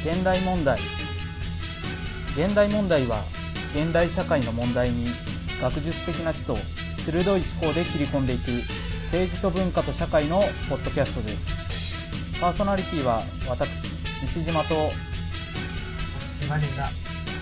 現代問題。現代問題は現代社会の問題に学術的な知と鋭い思考で切り込んでいく政治と文化と社会のポッドキャストです。パーソナリティは私西島と島根が、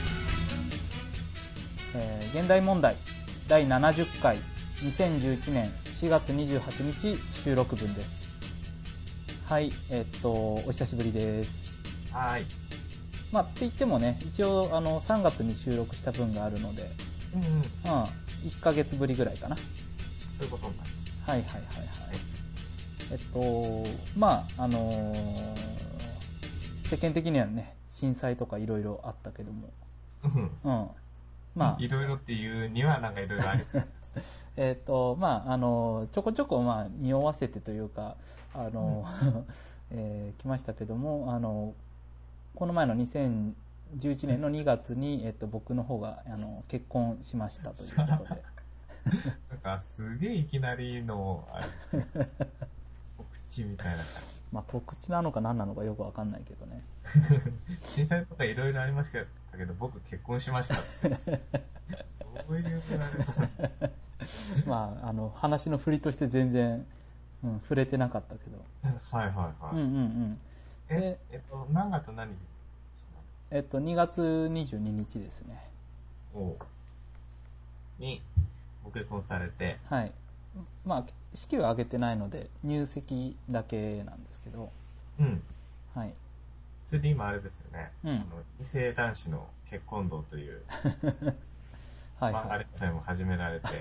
現代問題第70回2011年4月28日収録分です。はい、お久しぶりです。 はい。 って言ってもね、一応3月に収録した分があるので、1ヶ月ぶりぐらいかな。 そういうことになる。 はいはいはいはい。世間的にはね、震災とかいろいろあったけども、 いろいろっていうにはなんかいろいろありそう。 ちょこちょこ匂わせてというか来ましたけども、この前の2011年の2月に、僕の方が結婚しましたということでなんかすげえいきなりの告知みたいな。 告知なのか何なのかよくわかんないけどね震災とかいろいろありましたけど僕結婚しましたどういうぐらい話の振りとして全然、触れてなかったけどはいはいはい。何月何日 2月22日ですね。 にご結婚されて、 はい。式は挙げてないので入籍だけなんですけど、はい。 それで今あれですよね、異性男子の結婚道というはい、 漫画連載も始められて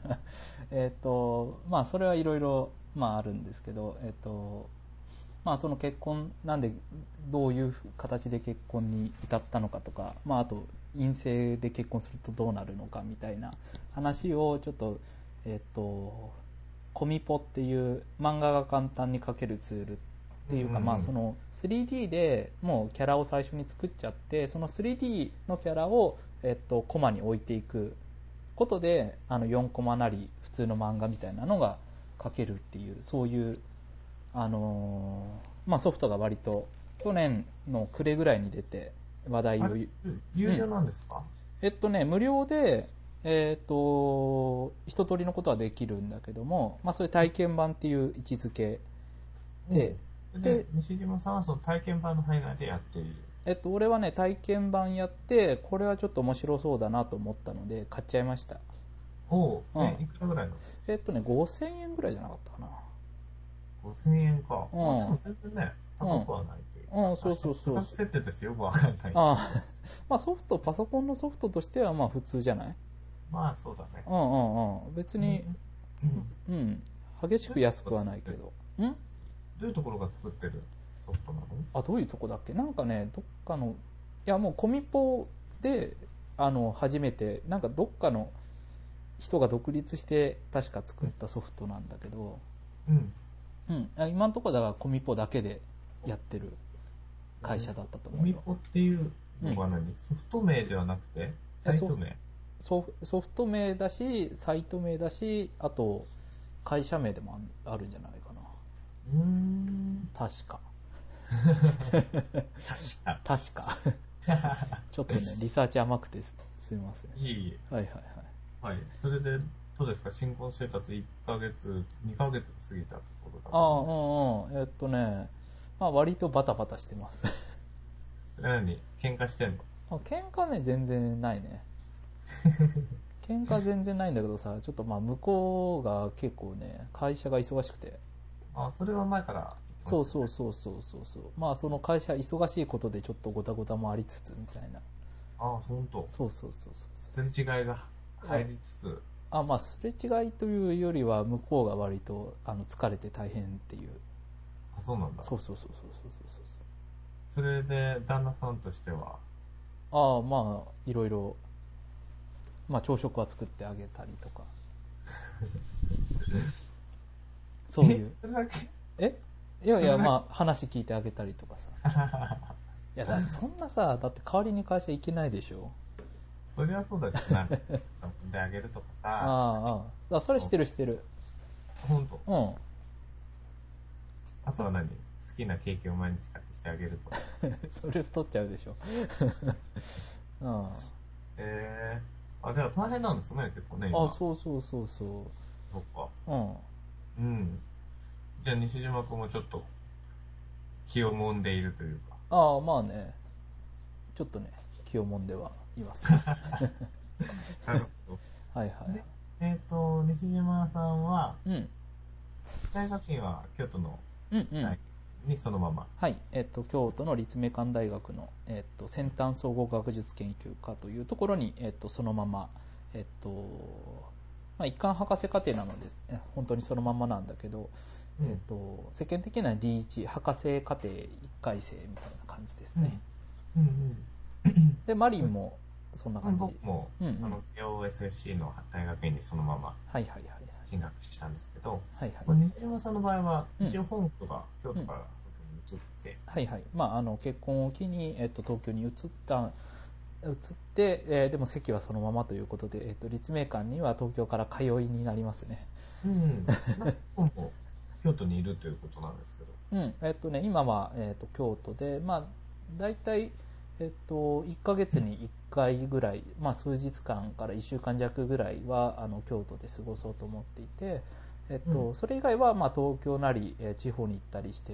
それはいろいろあるんですけど、その結婚なんでどういう形で結婚に至ったのかとか、あと陰性で結婚するとどうなるのかみたいな話をちょっとコミポっていう漫画が簡単に描けるツールっていうか、その 3D でもうキャラを最初に作っちゃって、その 3D のキャラをコマに置いていくことで4コマなり普通の漫画みたいなのが描けるっていう、そういうソフトが割と去年の暮れぐらいに出て話題を。 有料なんですか？ 無料で一通りのことはできるんだけども、それ体験版っていう位置づけで、 西島さんはその体験版の範囲内でやっている？ 俺はね体験版やって、これはちょっと面白そうだなと思ったので買っちゃいました。 いくらぐらいの ？5000円ぐらいじゃなかったかな。 5000円か。でも全然ね、高くはないというか。 そう。 価格設定としてよくわかんない。 パソコンのソフトとしては普通じゃない？ そうだね。 別に、激しく安くはないけど。 どういうところが作ってるソフトなの？ どういうとこだっけ？なんかね、どっかの、もうコミポで初めてどっかの人が独立して確か作ったソフトなんだけど、今のところだからコミポだけでやってる会社だったと思うよ。 コミポっていうのは何？ソフト名ではなくてサイト名？ ソフト名だしサイト名だし、あと会社名でもあるんじゃないかな。確か確かちょっとねリサーチ甘くてすみません。 いい。 はい。 それでどうですか？新婚生活1ヶ月2ヶ月過ぎたところだと思うんですけど。 割とバタバタしてますそれ何？喧嘩してんの？ 喧嘩ね全然ないね喧嘩全然ないんだけどさ、ちょっと向こうが結構ね会社が忙しくて。 それは前からそう。その会社忙しいことでちょっとゴタゴタもありつつみたいな。 本当。 そう。 すれ違いが入りつつ。 すれ違いというよりは向こうが割と疲れて大変っていう。 そうなんだ。 そう。 それで旦那さんとしては？ いろいろ朝食は作ってあげたりとかそういういや話聞いてあげたりとかさそんなさ、だって代わりに会社行けないでしょ。 そりゃそうだけどなであげるとかさ。 それしてる本当。あとは何？好きなケーキを毎日買ってきってあげると。 それ太っちゃうでしょ。うん、 じゃあ大変なんですね、結構ね、今。 そうそうそうそう。 そっか。 うん。 うん。じゃあ西島君もちょっと気を揉んでいるというか。 まあね、ちょっとね、気をもんではいます。 なるほど。 はいはい。 で、西島さんは、 うん。 大学院は京都のうんうん。 大学にそのまま。 はい。京都の立命館大学の、先端総合学術研究科というところに、そのまま、まあ、一貫博士課程なので、本当にそのままなんだけど、 うん、 世間的には D1 博士課程1回生みたいな感じですね。 うんうん。 で、マリンもそんな感じ。 僕も、 うんうん。 慶応 SFC の大学院にそのままはいはいはい進学したんですけど、 はいはい。 これ西島さんの場合は、 うん一応本拠が京都から東京に移って、 はいはい。まあ、結婚を機に、東京に移って、でも席はそのままということで、立命館には東京から通いになりますね。 うん、本も京都にいるということなんですけど。 うん、今は、京都で、まあ、大体、1ヶ月に1回ぐらい、まあ、数日間から1週間弱ぐらいは京都で過ごそうと思っていて、それ以外は、まあ、東京なり、地方に行ったりして、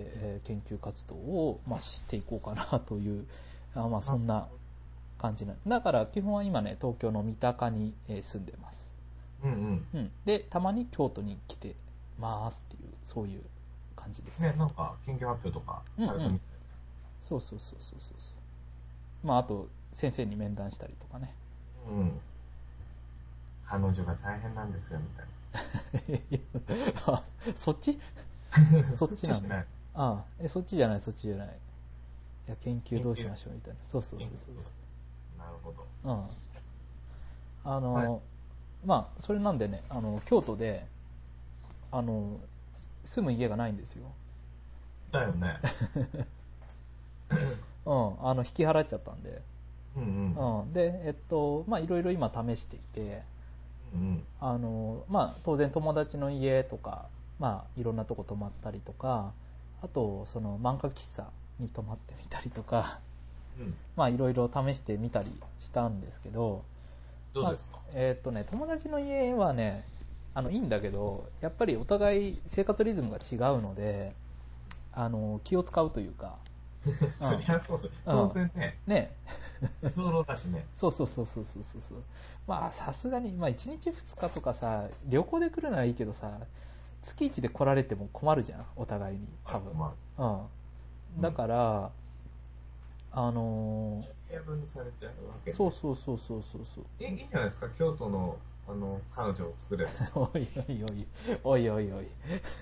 研究活動を、まあ、していこうかなという、まあ、そんな感じだから基本は今ね、東京の三鷹に、住んでます。 うんうん。 うん、でたまに京都に来てますっていうそういう感じですね。 なんか研究発表とかされたみたいな。 そうそうそうそうそうそう。まああと先生に面談したりとかね。 うん。彼女が大変なんですよみたいな。あ、そっちな。 そっちなんだ。そっちじゃないそっちじゃない。いや研究どうしましょうみたいな。そうそうそうそう。 なるほど。 うん。 はい、 まあそれなんでね、京都で住む家がないんですよ。 だよね。 うん、引き払っちゃったんで。 うんうん。 で、まあいろいろ今試していて、 うんまあ当然友達の家とか、まあいろんなとこ泊まったりとか、あとその漫画喫茶に泊まってみたりとか、 うん。 まあいろいろ試してみたりしたんですけど、 どうですか？ 友達の家はね、いいんだけど、やっぱりお互い生活リズムが違うので、気を使うというか、 そりゃそうです。当然ね。 ね。 居候だしね。 そうそうそうそうそうそう。まあさすがに、まあ1日2日とかさ、旅行で来るのはいいけどさ、月1で来られても困るじゃん、お互いに、多分。うん。だから、 英文にされちゃうわけね。 そうそうそうそうそうそう。 いいんじゃないですか、京都の、彼女を作れば。 おいおいおい、おいおいおい。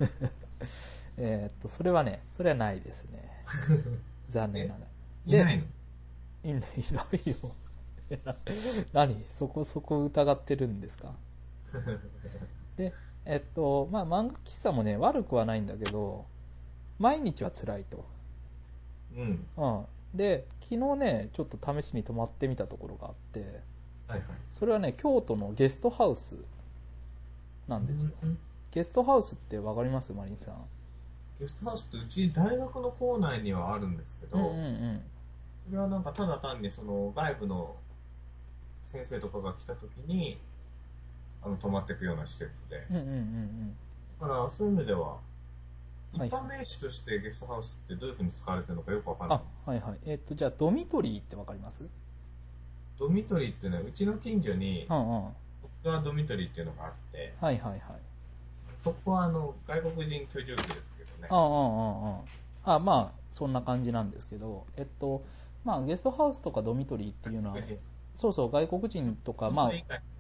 それはね、それはないですね。残念ながら。 いないの？ いないよ。何そこ疑ってるんですか？で、まあ漫画喫茶もね、悪くはないんだけど、毎日は辛いと。 うん。 うん。で、昨日ね、ちょっと試しに泊まってみたところがあって、 はいはい。 それはね、京都のゲストハウスなんですよ。ゲストハウスってわかります？マリンさん。 ゲストハウスってうち大学の構内にはあるんですけど、それはなんかただ単にその外部の先生とかが来た時に泊まっていくような施設で、だからそういう意味では一般名詞としてゲストハウスってどういうふうに使われてるのかよくわからないんです。 はいはい。じゃあドミトリーってわかります？ ドミトリーってね、うちの近所に僕がドミトリーっていうのがあって、 はいはいはい。 そこは外国人居住区ですけどね。 まあそんな感じなんですけど、まあゲストハウスとかドミトリーっていうのは、そうそう外国人とかまあ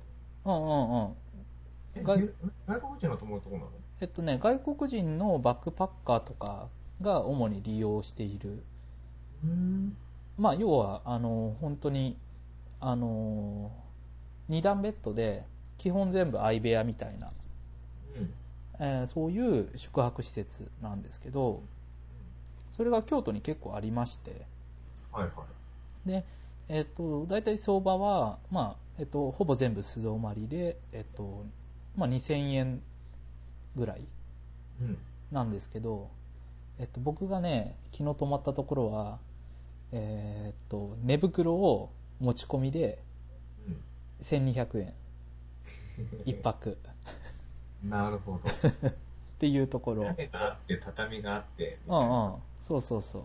外国人が泊まるところなの？ 外国人のバックパッカーとかが主に利用している。まあ要は本当に2段ベッドで基本全部相部屋みたいな、そういう宿泊施設なんですけど、それが京都に結構ありまして、で、大体相場は、まあほぼ全部素泊まりで、まあ、2000円ぐらいなんですけど、 僕がね昨日泊まったところは、寝袋を持ち込みで1200円1泊なるほど。 っていうところ。 屋根があって畳があってみたいうんうな。 ん、そうそうそう。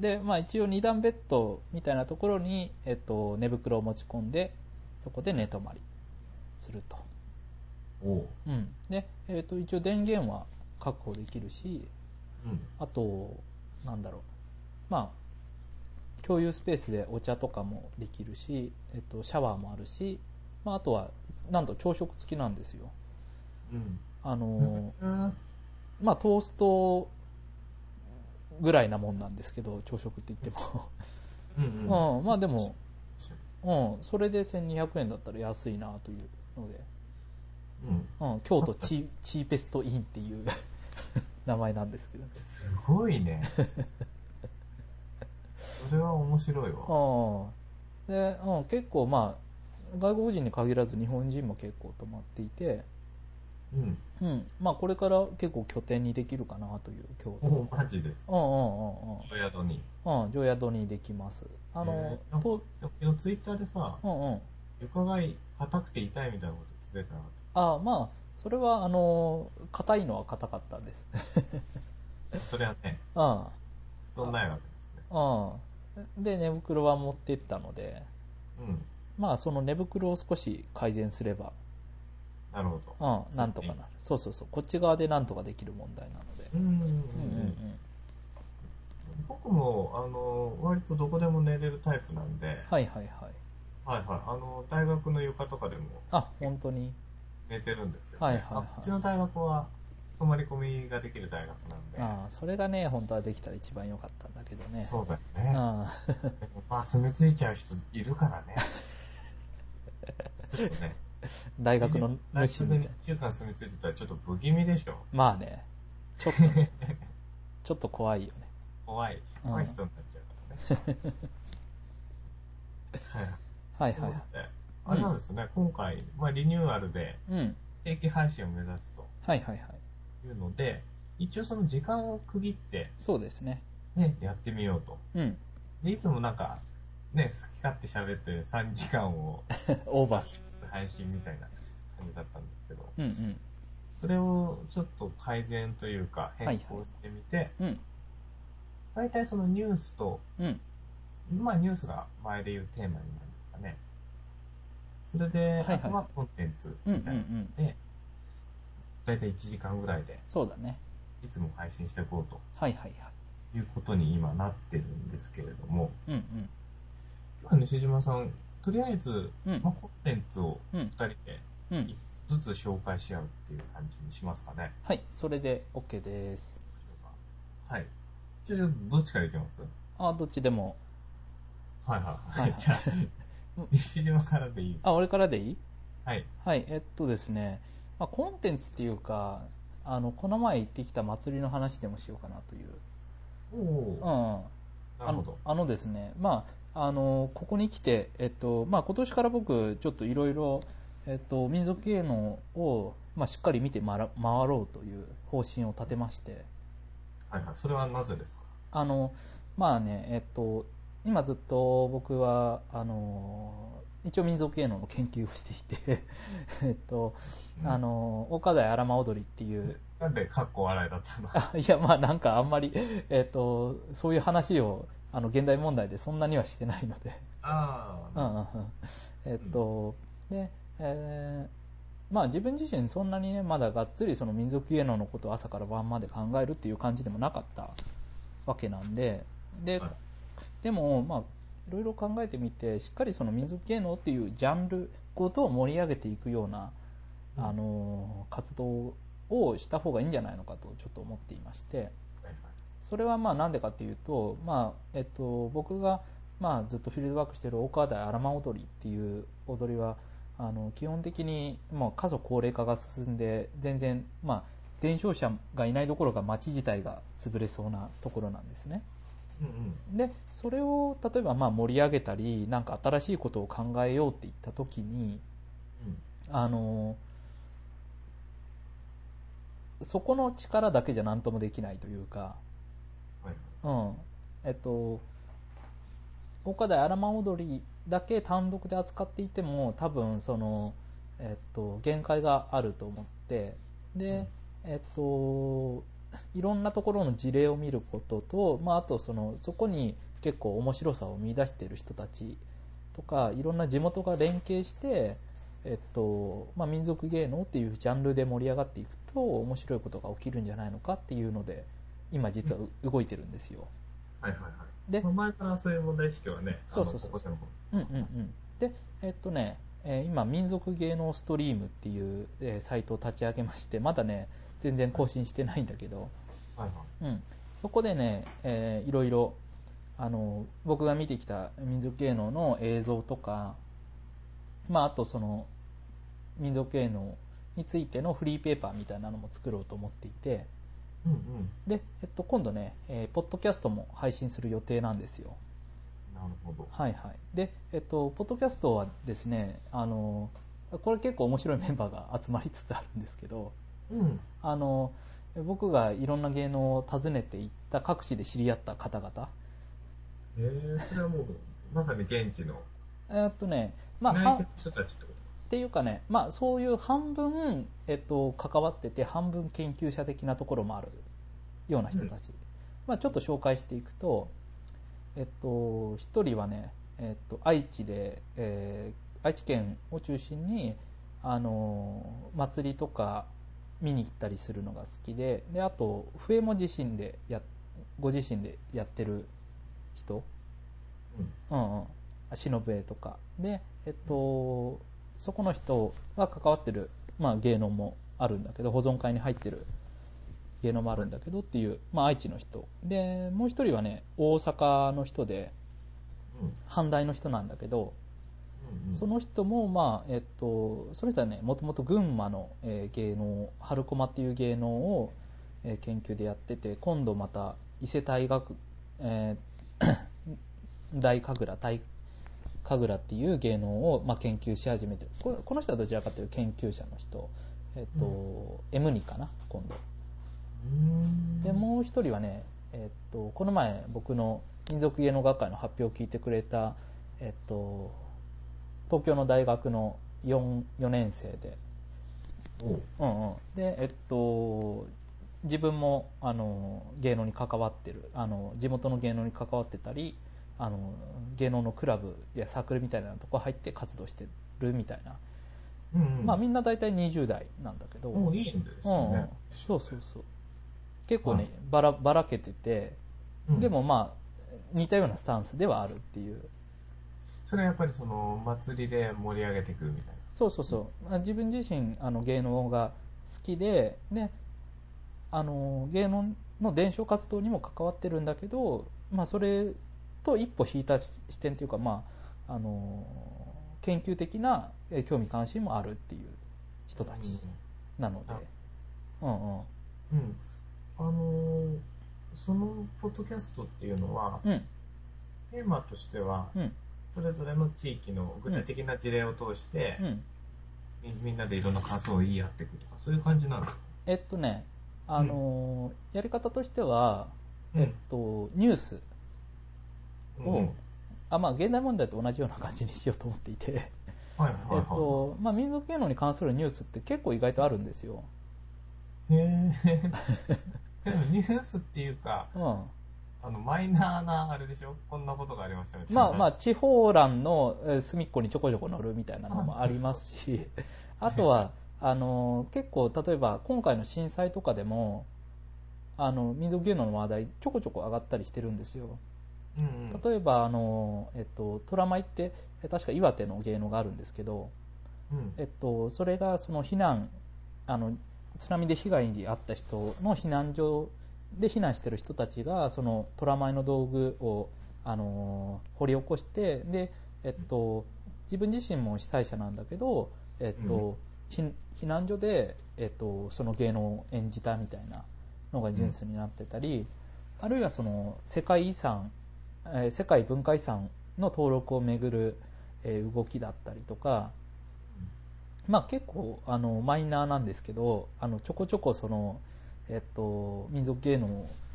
で、まあ一応2段ベッドみたいなところに、寝袋を持ち込んで、そこで寝泊まりすると。 おう。 うん。で、一応電源は確保できるし、 うん。 あと、なんだろう。まあ、共有スペースでお茶とかもできるし、シャワーもあるし、まああとは、なんと朝食付きなんですよ。 うん。 まあトーストぐらいなもんなんですけど、朝食って言っても。 うんうん。 まあでも、それで1200円だったら安いなというので、京都チーペストインっていう名前なんですけど、ね、 すごいね。それは面白いわ。 で、結構まあ外国人に限らず日本人も結構泊まっていて、まあこれから結構拠点にできるかなという京都。 マジです。 常宿に。 常宿にできます。 ツイッターでさ、床が硬くて痛いみたいなことつぶやいてなかった。 まあそれは硬いのは硬かったんです。 それはね。布団ないわけですね。 で寝袋は持ってったので、まあその寝袋を少し改善すれば、 なるほど。 なんとかなる。そうそうそう。こっち側でなんとかできる問題なので。 僕も割とどこでも寝れるタイプなんで。 はいはいはい。 はいはい。大学の床とかでも。 本当に。 寝てるんですけどね。うちの大学は泊まり込みができる大学なんで。 それがね、本当はできたら一番良かったんだけどね。 そうだよね。まあ住み着いちゃう人いるからね。ちょっとね。 大学の主みたいな。1週間住み着いてたらちょっと不気味でしょ。 まあね。ちょっと怖いよね。 怖い人になっちゃうからね。 はいはい。 あれなんですね、今回、リニューアルで定期配信を目指すというので、一応その時間を区切って、 そうですね。 やってみようと。でいつもなんか、好き勝手喋って3時間をオーバーする配信みたいな感じだったんですけど、それをちょっと改善というか変更してみて、大体そのニュースと、まあニュースが前で言うテーマになるんですかね。それで、あとはコンテンツみたいなので、大体1時間ぐらいで、 そうだね。 いつも配信していこうということに今なってるんですけれども、今日は西島さん、とりあえず、コンテンツを2人で1つずつ紹介し合うっていう感じにしますかね。 はい、それで OK です。 はい。じゃあどっちからいきます？ どっちでも。 はい。じゃあ、西島からでいい？ 俺からでいい？ はい。 はい、ですね、コンテンツっていうか、この前行ってきた祭りの話でもしようかなという。 なるほど。 ですね、ここに来て、今年から僕、ちょっといろいろ、民族芸能を、しっかり見て回ろうという方針を立てまして。 はいはい。それはなぜですか？ 今ずっと僕は、一応民族芸能の研究をしていて岡台荒間踊りっていう。 なんでかっこ笑いだったの？ いや、なんかあんまり、そういう話を現代問題でそんなにはしてないので。で、自分自身そんなにね、まだがっつりその民族芸能のことを朝から晩まで考えるっていう感じでもなかったわけなんで、でもいろいろ考えてみて、しっかりその民族芸能っていうジャンルごとを盛り上げていくような、活動をした方がいいんじゃないのかとちょっと思っていまして、それはなんでかっていうと、僕がずっとフィールドワークしている岡台荒間踊りっていう踊りは基本的に過疎高齢化が進んで、全然伝承者がいないどころか町自体が潰れそうなところなんですね。でそれを例えば盛り上げたり、なんか新しいことを考えようっていった時に、そこの力だけじゃ何ともできないというか、 うん。岡台荒間踊りだけ単独で扱っていても多分その、限界があると思って、で、いろんなところの事例を見ることと、あとそこに結構面白さを見出している人たちとか、いろんな地元が連携して、民族芸能っていうジャンルで盛り上がっていくと面白いことが起きるんじゃないのかっていうので今実は動いてるんですよ。 はいはいはい。で、前からそういう問題意識はね、 そうそうそう。で、今、民族芸能ストリームっていう、サイトを立ち上げまして、まだね、全然更新してないんだけど、 はいはい。 そこでね、いろいろ、僕が見てきた民族芸能の映像とか、あとその、民族芸能についてのフリーペーパーみたいなのも作ろうと思っていて、で、今度ね、ポッドキャストも配信する予定なんですよ。 なるほど。 はいはい。で、ポッドキャストはですね、これ結構面白いメンバーが集まりつつあるんですけど、僕がいろんな芸能を訪ねていった各地で知り合った方々。 それはもう、まさに現地の。人たちってことっていうかね、そういう半分、関わってて、半分研究者的なところもあるような人たち。ちょっと紹介していくと、一人はね、愛知で、愛知県を中心に、祭りとか見に行ったりするのが好きで、あと、笛もご自身でやってる人、忍笛とか。で、そこの人が関わってる、芸能もあるんだけど、保存会に入ってる芸能もあるんだけどっていう、愛知の人で、もう一人はね大阪の人で、阪大の人なんだけど、その人もその人はねもともと群馬の、芸能春駒っていう芸能を、研究でやってて、今度また伊勢大学、大神楽っていう芸能を、研究し始めてる。この人はどちらかというと研究者の人、M2 かな今度で。もう一人はね、この前僕の民族芸能学会の発表を聞いてくれた、東京の大学の 4年生で、で、自分も芸能に関わってる、地元の芸能に関わってたり、芸能のクラブやサークルみたいなとこ入って活動してるみたいな、みんな大体20代なんだけど、 いいんですね。 そう結構ね、ばらけてて、でも似たようなスタンスではあるっていう。 それはやっぱりその祭りで盛り上げていくみたいな。 そう自分自身芸能が好きで、芸能の伝承活動にも関わってるんだけど、それと一歩引いた視点というか、研究的な興味関心もあるっていう人たちなので、 そのポッドキャストっていうのは、テーマとしては、それぞれの地域の具体的な事例を通して、みんなでいろんな感想を言い合っていくとか、そういう感じなんですか？ やり方としては、ニュースを、現代問題と同じような感じにしようと思っていて、民族芸能に関するニュースって結構意外とあるんですよ。 でもニュースっていうか、マイナーなあれでしょ、こんなことがありましたね。 地方欄の隅っこにちょこちょこ載るみたいなのもありますし、あとは結構例えば今回の震災とかでも民族芸能の話題ちょこちょこ上がったりしてるんですよ。例えば虎舞って確か岩手の芸能があるんですけど、それがその避難津波で被害に遭った人の避難所で避難してる人たちがその虎舞の道具を掘り起こして、で、自分自身も被災者なんだけど、避難所で、その芸能を演じたみたいなのがニュースになってたり、あるいはその世界文化遺産の登録をめぐる、動きだったりとか、結構マイナーなんですけど、ちょこちょこその、民族芸能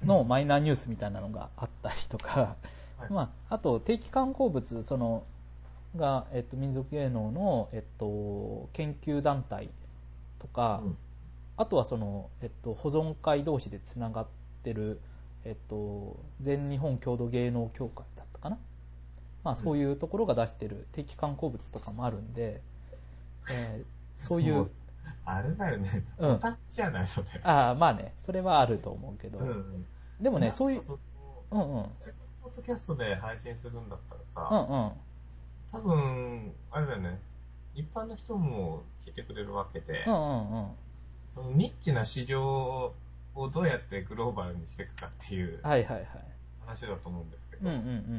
のマイナーニュースみたいなのがあったりとか、 はいまあ、あと定期観光物が、民族芸能の、研究団体とか、 うんあとは保存会同士でつながってる、全日本郷土芸能協会だったかな、まあ、そういうところが出してる定期観光物とかもあるんで、そういう、 あれだよね、 うんおたっちじゃないそれ。 まあね、それはあると思うけど、でもね、そういう、 ポうんッドキャストで配信するんだったらうさ、 んうん多分、あれだよね、一般の人も聞いてくれるわけで、 うんうんうん、 そのニッチな市場をどうやってグローバルにしていくかっていうはいはいはい、 話だと思うんですけど、 うんうんうん、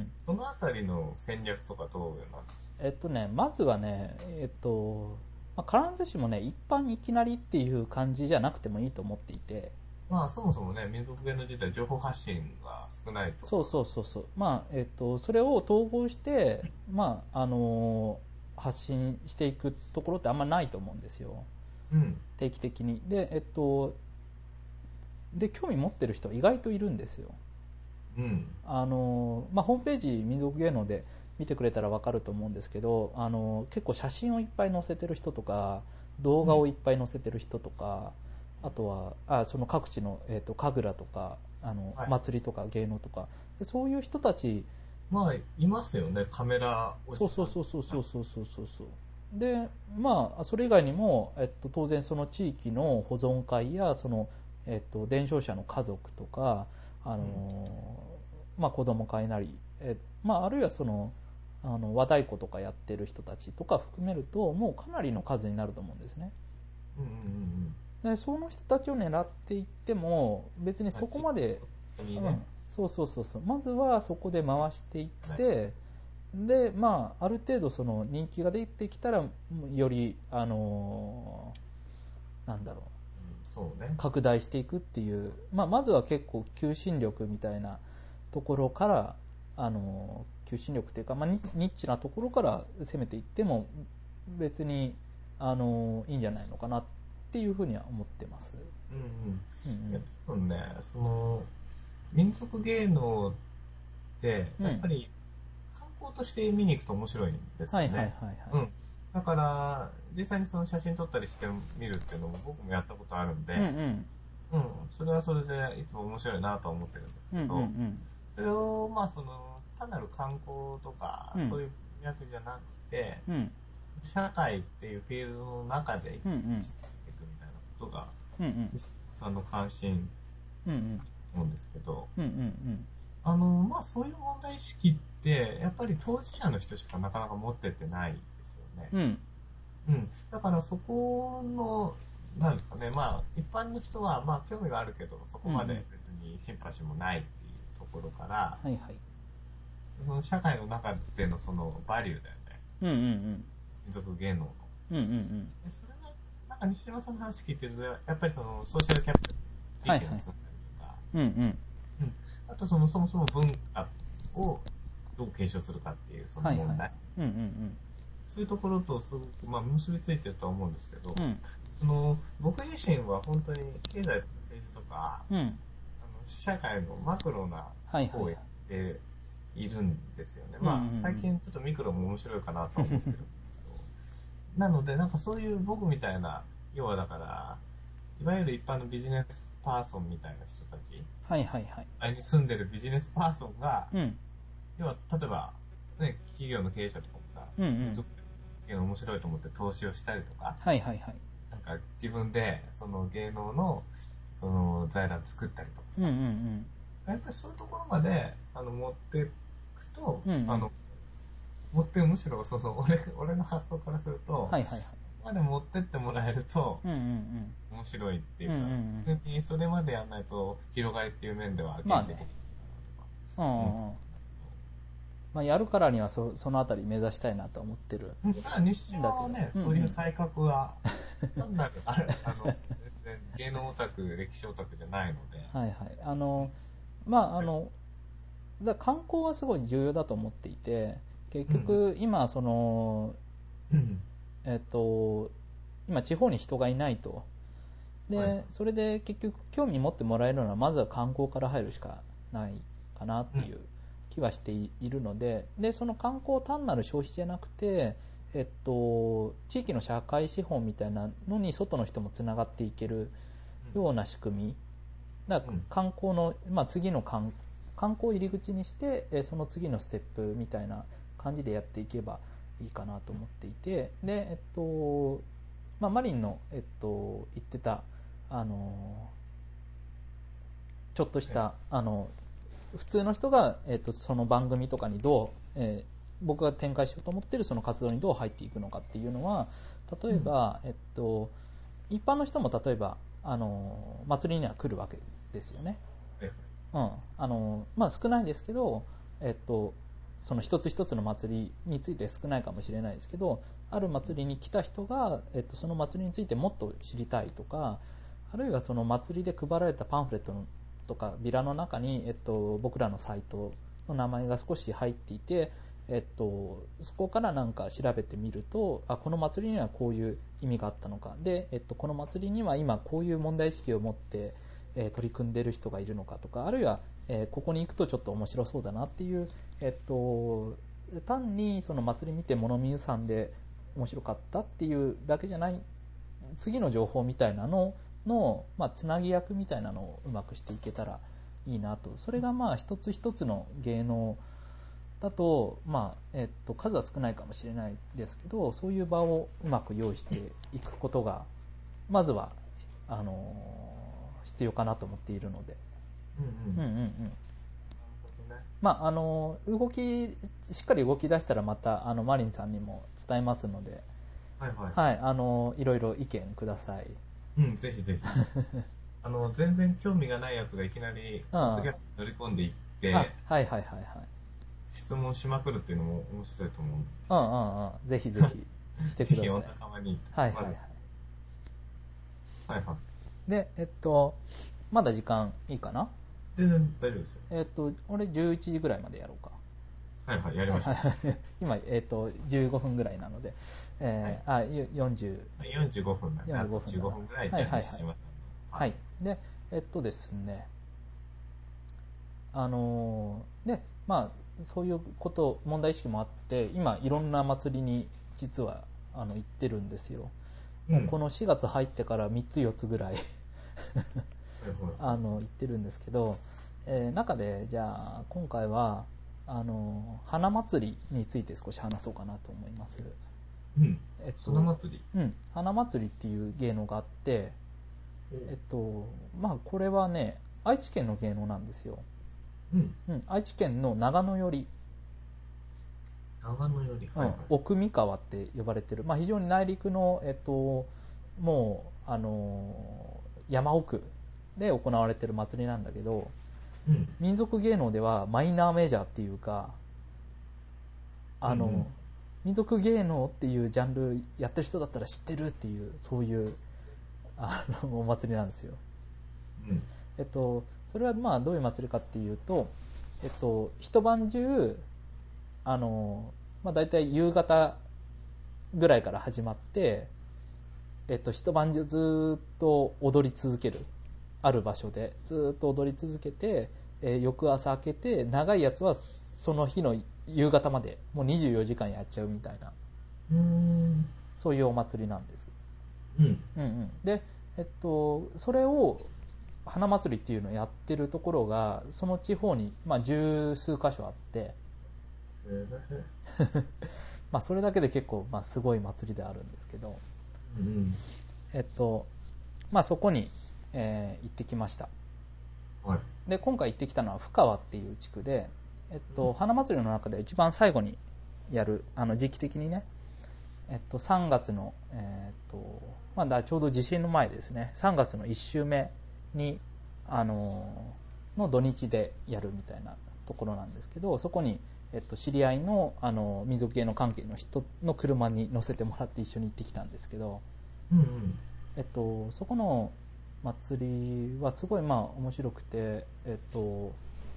そのあたりの戦略とかどういうの？ まずはね、まあ、必ずしもね、一般いきなりっていう感じじゃなくてもいいと思っていて、 まあそもそもね、民族芸能自体情報発信が少ないと。 そう、まあそれを統合して、まあ発信していくところってあんまないと思うんですよ、 うん。 定期的に。で興味持ってる人は意外といるんですよ。 うん。 まあ、ホームページ民族芸能で見てくれたら分かると思うんですけど、結構写真をいっぱい載せてる人とか動画をいっぱい載せてる人とか、あとはその各地の、神楽とかはい祭りとか芸能とかで、そういう人たち、 まあ、いますよね、カメラおじさん。 そうで、まあそれ以外にも、当然その地域の保存会やその、伝承者の家族とか、まあ、子供会なり、まあ、あるいは和太鼓とかやってる人たちとか含めるともうかなりの数になると思うんですね。 うんうんうんでその人たちを狙っていっても別にそこまで、 うん。ね、 そうまずはそこで回していって、でまあある程度その人気が出てきたらよりなんだろう、 そうね。 拡大していくっていう、まあ、まずは結構求心力みたいなところから求心力というか、まあ、ニッチなところから攻めていっても別にいいんじゃないのかなっていうふうには思ってます。 いや多分ね、その民族芸能ってやっぱり観光として見に行くと面白いんですよね。だから実際にその写真撮ったりしてみるっていうのも僕もやったことあるんで、それはそれでいつも面白いなとは思ってるんですけど、それをまあその単なる観光とか、そういう文脈じゃなくて、社会っていうフィールドの中で生きていくみたいなことが、関心なんですけど、まあそういう問題意識ってやっぱり当事者の人しかなかなか持ってってないですよね。だからそこのなんですかね、まあ一般の人はまあ興味があるけどそこまで別にシンパシーもないっていうところから、その社会の中でのそのバリューだよね。民族芸能の。それがなんか西島さんの話聞いてるとやっぱりそのソーシャルキャピタルにつながるとか、あとそもそも文化をどう継承するかっていうその問題、そういうところとすごく、まあ、結びついてるとは思うんですけど、僕自身は本当に経済とか政治とか、社会のマクロな方をやっているんですよね。まあ最近ちょっとミクロも面白いかなと思ってるんですけど、なのでなんかそういう僕みたいな、要はだからいわゆる一般のビジネスパーソンみたいな人たち、あれに住んでるビジネスパーソンが、要は例えば、ね、企業の経営者とかもさ、面白いと思って投資をしたりとか、なんか自分でその芸能のその財団作ったりとかさ、やっぱりそういうところまで持っていくと、むしろその俺の発想からすると、まで持ってってもらえると面白いっていうか、逆にそれまでやらないと広がりっていう面では限定的にまあ、やるからにはそのあたり目指したいなと思ってる。 西島はね、そういう才覚は、なんだろう、全然芸能オタク、歴史オタクじゃないので。 まあ観光はすごい重要だと思っていて、結局今今地方に人がいないとで、 はい、 それで結局興味持ってもらえるのはまずは観光から入るしかないかなっていう気はしているので、でその観光単なる消費じゃなくて、地域の社会資本みたいなのに外の人もつながっていけるような仕組みだから観光の、次の観光を入り口にして、その次のステップみたいな感じでやっていけばいいかなと思っていて、で、マリンの、言ってた、ちょっとした、普通の人が、その番組とかにどう、僕が展開しようと思っているその活動にどう入っていくのかっていうのは、例えば、一般の人も例えば祭りには来るわけですよね。少ないですけど、その一つ一つの祭りについて少ないかもしれないですけど、ある祭りに来た人が、その祭りについてもっと知りたいとか、あるいはその祭りで配られたパンフレットとかビラの中に、僕らのサイトの名前が少し入っていて、そこからなんか調べてみると、この祭りにはこういう意味があったのかで、この祭りには今こういう問題意識を持って、取り組んでいる人がいるのかとか、あるいは、ここに行くとちょっと面白そうだなっていう、単にその祭り見て物見さんで面白かったっていうだけじゃない次の情報みたいなのの、つなぎ役みたいなのをうまくしていけたらいいなと。それが一つ一つの芸能だと、数は少ないかもしれないですけど、そういう場をうまく用意していくことがまずは必要かなと思っているので、動きしっかり動き出したらまたマリンさんにも伝えますので、いろいろ意見ください。 ぜひぜひ。全然興味がないやつがいきなりポッドキャストに乗り込んでいって、質問しまくるっていうのも面白いと思う。 ぜひぜひしてください。 ぜひお仲間に。 で、まだ時間いいかな？ 全然大丈夫ですよ。 俺11時ぐらいまでやろうか。 やりましょう。 今、15分ぐらいなので、 45分なんで、あと15分ぐらいじゃあします。 で、ですね、そういうこと、問題意識もあって、今、いろんな祭りに実は行ってるんですよ。この4月入ってから3つ4つぐらい行ってるんですけど、中でじゃあ今回は花祭りについて少し話そうかなと思います。 花祭り、 花祭りっていう芸能があって、これはね、愛知県の芸能なんですよ。愛知県の長野寄り、奥三河って呼ばれてる、非常に内陸の、もう山奥で行われてる祭りなんだけど、民族芸能ではマイナーメジャーっていうか、民族芸能っていうジャンルやってる人だったら知ってるっていう、そういうお祭りなんですよ。それはどういう祭りかっていうと、一晩中だいたい夕方ぐらいから始まって、一晩中ずっと踊り続ける、ある場所でずっと踊り続けて、翌朝明けて、長いやつはその日の夕方までもう24時間やっちゃうみたいな、そういうお祭りなんです。で、それを花祭りっていうのをやってるところがその地方に十数箇所あってそれだけで結構すごい祭りであるんですけど、そこに、行ってきました。で今回行ってきたのは深川っていう地区で、花祭りの中で一番最後にやる時期的にね、3月の、ちょうど地震の前ですね、3月の1週目にの土日でやるみたいなところなんですけど、そこに、知り合いの、民族芸能関係の人の車に乗せてもらって一緒に行ってきたんですけど、そこの祭りはすごい面白くて、ど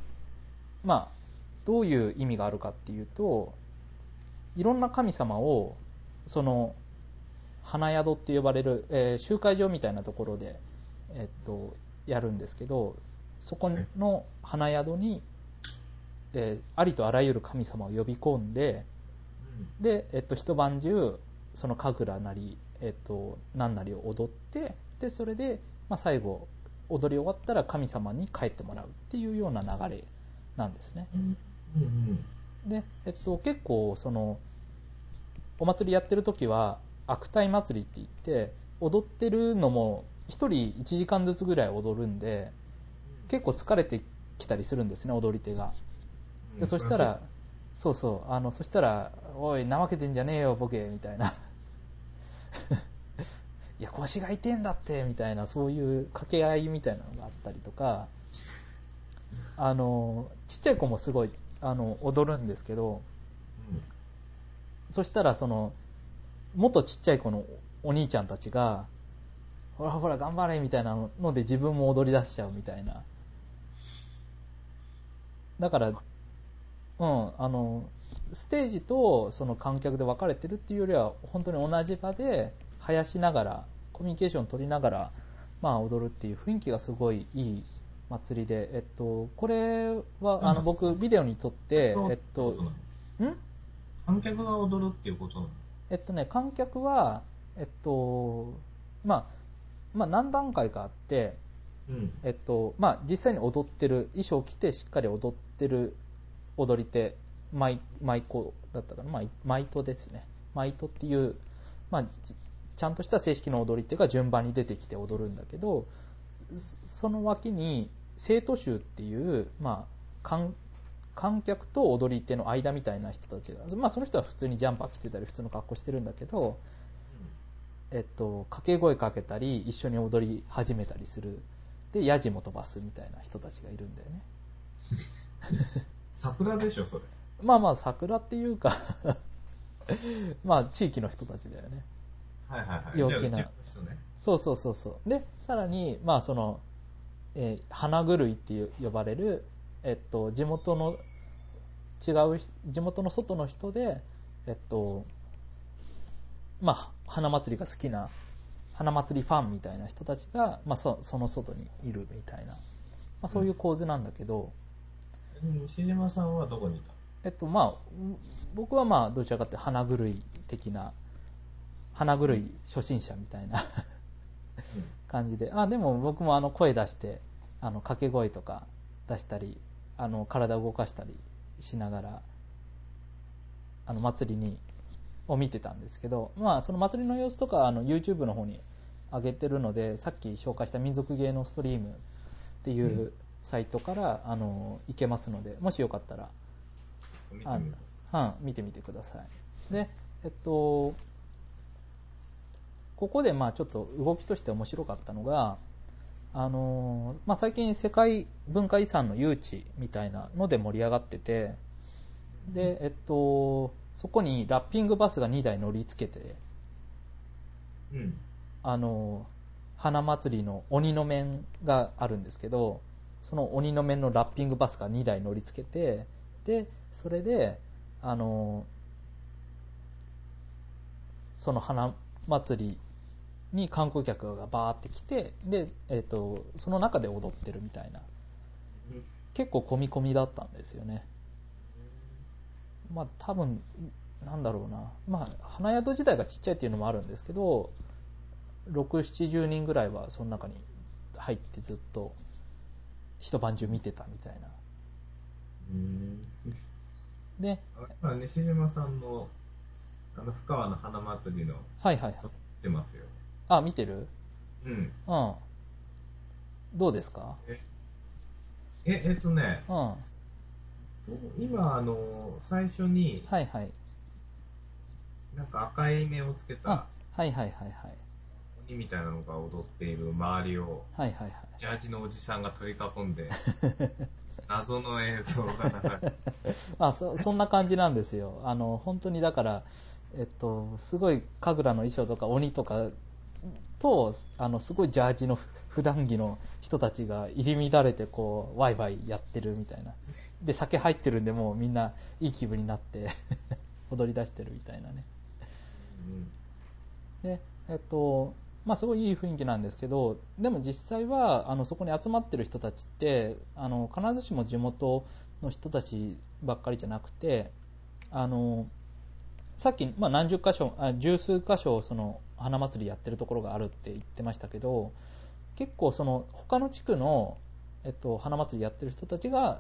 ういう意味があるかっていうと、いろんな神様をその花宿って呼ばれる、集会場みたいなところでやるんですけど、そこの花宿に、ありとあらゆる神様を呼び込んで、で、一晩中その神楽なり、何なりを踊って、でそれで、最後踊り終わったら神様に帰ってもらうっていうような流れなんですね。で、結構そのお祭りやってる時は悪態祭りって言って踊ってるのも1人1時間ずつぐらい踊るんで結構疲れてきたりするんですね、踊り手が。でそしたらそしたらおい怠けてんじゃねえよボケみたいないや腰が痛いんだってみたいな、そういう掛け合いみたいなのがあったりとか、ちっちゃい子もすごい踊るんですけど、そしたらそのもっとちっちゃい子のお兄ちゃんたちがほらほら頑張れみたいなので自分も踊り出しちゃうみたいな。だからステージとその観客で分かれてるっていうよりは本当に同じ場で生やしながらコミュニケーションを取りながら、踊るっていう雰囲気がすごいいい祭りで、これは僕ビデオに撮って観客が踊るっていうことなの？ 観客は何段階かあって、実際に踊ってる衣装を着てしっかり踊ってる踊り手舞妓だったかな、舞妓ですね、舞妓っていう、ちゃんとした正式な踊り手が順番に出てきて踊るんだけど、その脇に生徒衆っていう、観客と踊り手の間みたいな人たちが、その人は普通にジャンパー着てたり普通の格好してるんだけど、掛け声かけたり一緒に踊り始めたりする、でヤジも飛ばすみたいな人たちがいるんだよね。 桜でしょそれ。 桜っていうか地域の人たちだよね。陽気な。そうでさらにその、花狂いって呼ばれる、地元の外の人で花祭りが好きな花祭りファンみたいな人たちが、その外にいるみたいな、そういう構図なんだけど、 西島さんはどこにいた？ 僕はどちらかというと花狂い的な、花狂い初心者みたいな感じで、でも僕も声出して掛け声とか出したり体を動かしたりしながら祭りを見てたんですけど、その祭りの様子とかYouTube の方に上げてるので、さっき紹介した民族芸能ストリームっていうサイトから行けますので、もしよかったら見てみてください。でここでちょっと動きとして面白かったのが、最近世界文化遺産の誘致みたいなので盛り上がってて、でそこにラッピングバスが2台乗り付けて、花祭りの鬼の面があるんですけど、その鬼の面のラッピングバスが2台乗り付けて、でそれでその花祭りに観光客がバーって来て、で、その中で踊ってるみたいな、結構込み込みだったんですよね。多分なんだろうな、花宿自体がちっちゃいっていうのもあるんですけど、6、70人ぐらいはその中に入ってずっと一晩中見てたみたいな。で、 西島さんの深川の花祭りの撮ってますよ。 見てる？どうですか？ 今最初になんか赤い目をつけた鬼みたいなのが踊っている周りをジャージのおじさんが取り囲んで謎の映像が流れてそんな感じなんですよ。本当にだからすごい神楽の衣装とか鬼とかとすごいジャージの普段着の人たちが入り乱れてこうワイワイやってるみたいな。で酒入ってるんでもうみんないい気分になって踊り出してるみたいなね。でまあ、すごいいい雰囲気なんですけど、でも実際はそこに集まってる人たちって必ずしも地元の人たちばっかりじゃなくて、さっき、まあ、十数箇所その花祭りやってるところがあるって言ってましたけど、結構その他の地区の、花祭りやってる人たちが、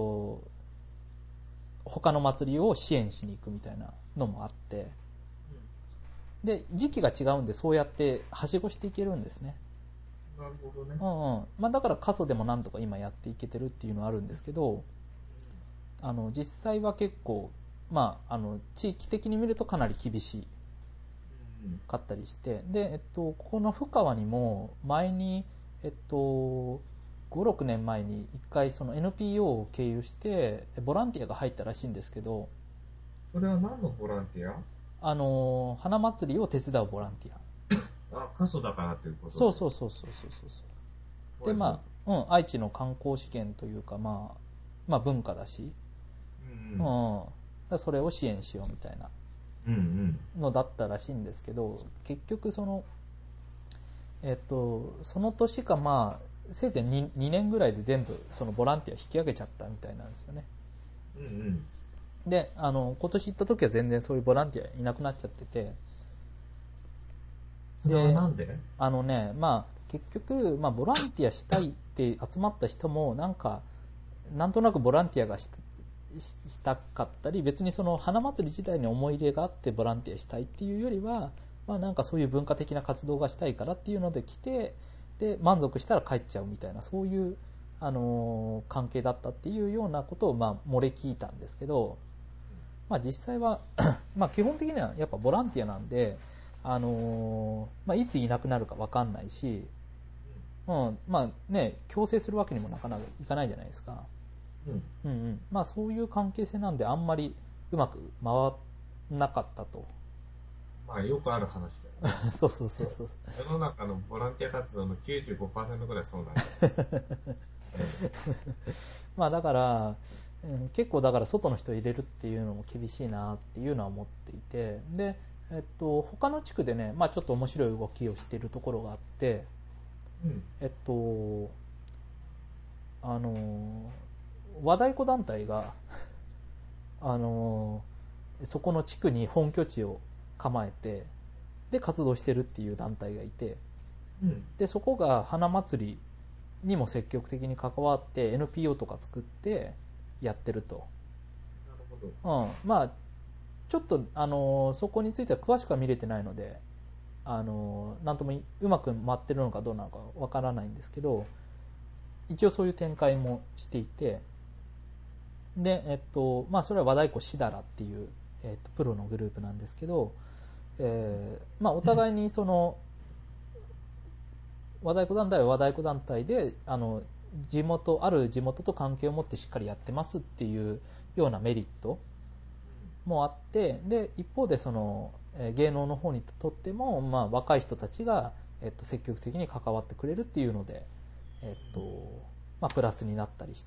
他の祭りを支援しに行くみたいなのもあって、で時期が違うんでそうやってはしごしていけるんですね。 なるほどね。 まあ、だから過疎でもなんとか今やっていけてるっていうのはあるんですけど、実際は結構、まあ、地域的に見るとかなり厳しかったりして、で、ここの深川にも前に、5、6年前に一回その NPO を経由してボランティアが入ったらしいんですけど、 それは何のボランティア？ 花祭りを手伝うボランティア。過疎だからということ？ そう。で、まあ、愛知の観光資源というか、まあ文化だし、それを支援しようみたいなのだったらしいんですけど、結局その年か、まあせいぜい 2年ぐらいで全部そのボランティア引き上げちゃったみたいなんですよね。で、今年行った時は全然そういうボランティアいなくなっちゃってて、 それはなんで？ まあ結局、まあ、ボランティアしたいって集まった人もなんとなくボランティアがしたかったり、別にその花祭り自体に思い入れがあってボランティアしたいっていうよりは、まあ、なんかそういう文化的な活動がしたいからっていうので来て、で満足したら帰っちゃうみたいな、そういう、関係だったっていうようなことを、まあ、漏れ聞いたんですけど、まあ、実際はまあ基本的にはやっぱボランティアなんで、まあ、いついなくなるか分かんないし、まあね、強制するわけにもなかなかいかないじゃないですか。まあ、そういう関係性なんであんまりうまく回らなかったと。 まあよくある話だよね。 そう世の中のボランティア活動の 95% ぐらいそうなんだまあだから、結構だから外の人入れるっていうのも厳しいなっていうのは思っていて、で、他の地区でね、まあ、ちょっと面白い動きをしているところがあって、和太鼓団体がそこの地区に本拠地を構えてで活動してるっていう団体がいて、でそこが花祭りにも積極的に関わって NPO とか作ってやってると。 なるほど。 まあちょっとそこについては詳しくは見れてないので、なんともうまく回ってるのかどうなのかわからないんですけど、一応そういう展開もしていて、で、まあ、それは和太鼓しだらっていう、プロのグループなんですけど、まあ、お互いにその和太鼓団体は和太鼓団体である地元と関係を持ってしっかりやってますっていうようなメリットもあって、で一方でその芸能の方にとっても、まあ、若い人たちが、積極的に関わってくれるっていうので、まあ、プラスになったりして、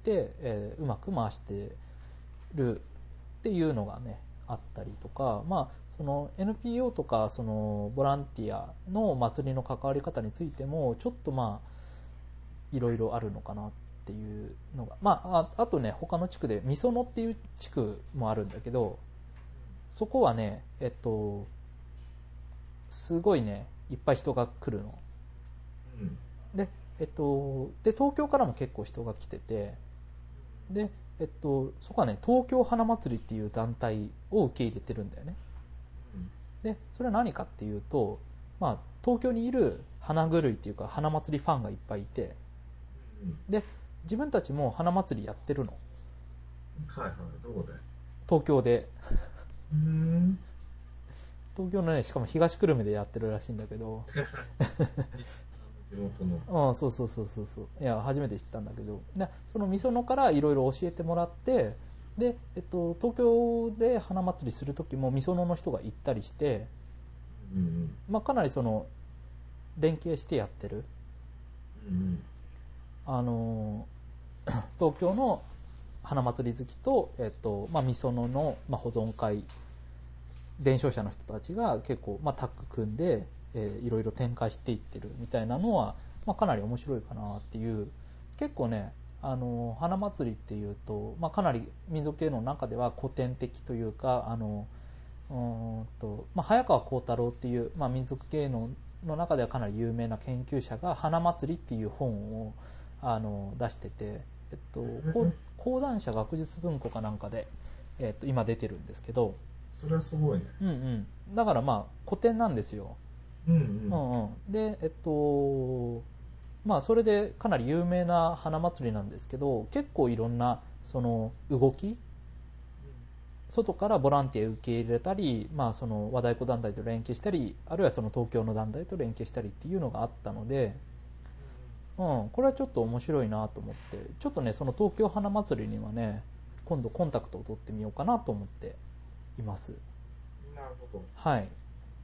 うまく回してるっていうのがねあったりとか、まあ、その NPO とかそのボランティアの祭りの関わり方についてもちょっとまあいろいろあるのかなっていうのが、まあ、あとね他の地区でみそのっていう地区もあるんだけど、そこはねすごいねいっぱい人が来るの、で東京からも結構人が来てて、で、そこはね東京花祭りっていう団体を受け入れてるんだよね。でそれは何かっていうと、まあ、東京にいる花狂いっていうか花祭りファンがいっぱいいて、で自分たちも花祭りやってるの。 はいはい。どこで？ 東京で東京のねしかも東久留米でやってるらしいんだけど地元の。 そういや初めて知ったんだけど、でそのみそのからいろいろ教えてもらって、で、東京で花祭りする時もみそのの人が行ったりして、まあ、かなりその連携してやってる、東京の花祭り好きと、まあ、みそのの、まあ、保存会伝承者の人たちが結構、まあ、タッグ組んでいろいろ展開していってるみたいなのは、かなり面白いかなっていう。結構ね、花祭りっていうと、かなり民族芸能の中では古典的というか、早川幸太郎っていう、民族芸能の中ではかなり有名な研究者が花祭りっていう本を出してて、講談社学術文庫かなんかで、今出てるんですけど、 それはすごいね。 だから古典なんですよ。で、それでかなり有名な花祭りなんですけど、結構いろんなその動き、外からボランティア受け入れたり、その和太鼓団体と連携したり、あるいはその東京の団体と連携したりっていうのがあったので、これはちょっと面白いなと思って、ちょっとね、その東京花祭りにはね、今度コンタクトを取ってみようかなと思っています。 なるほど。 はい。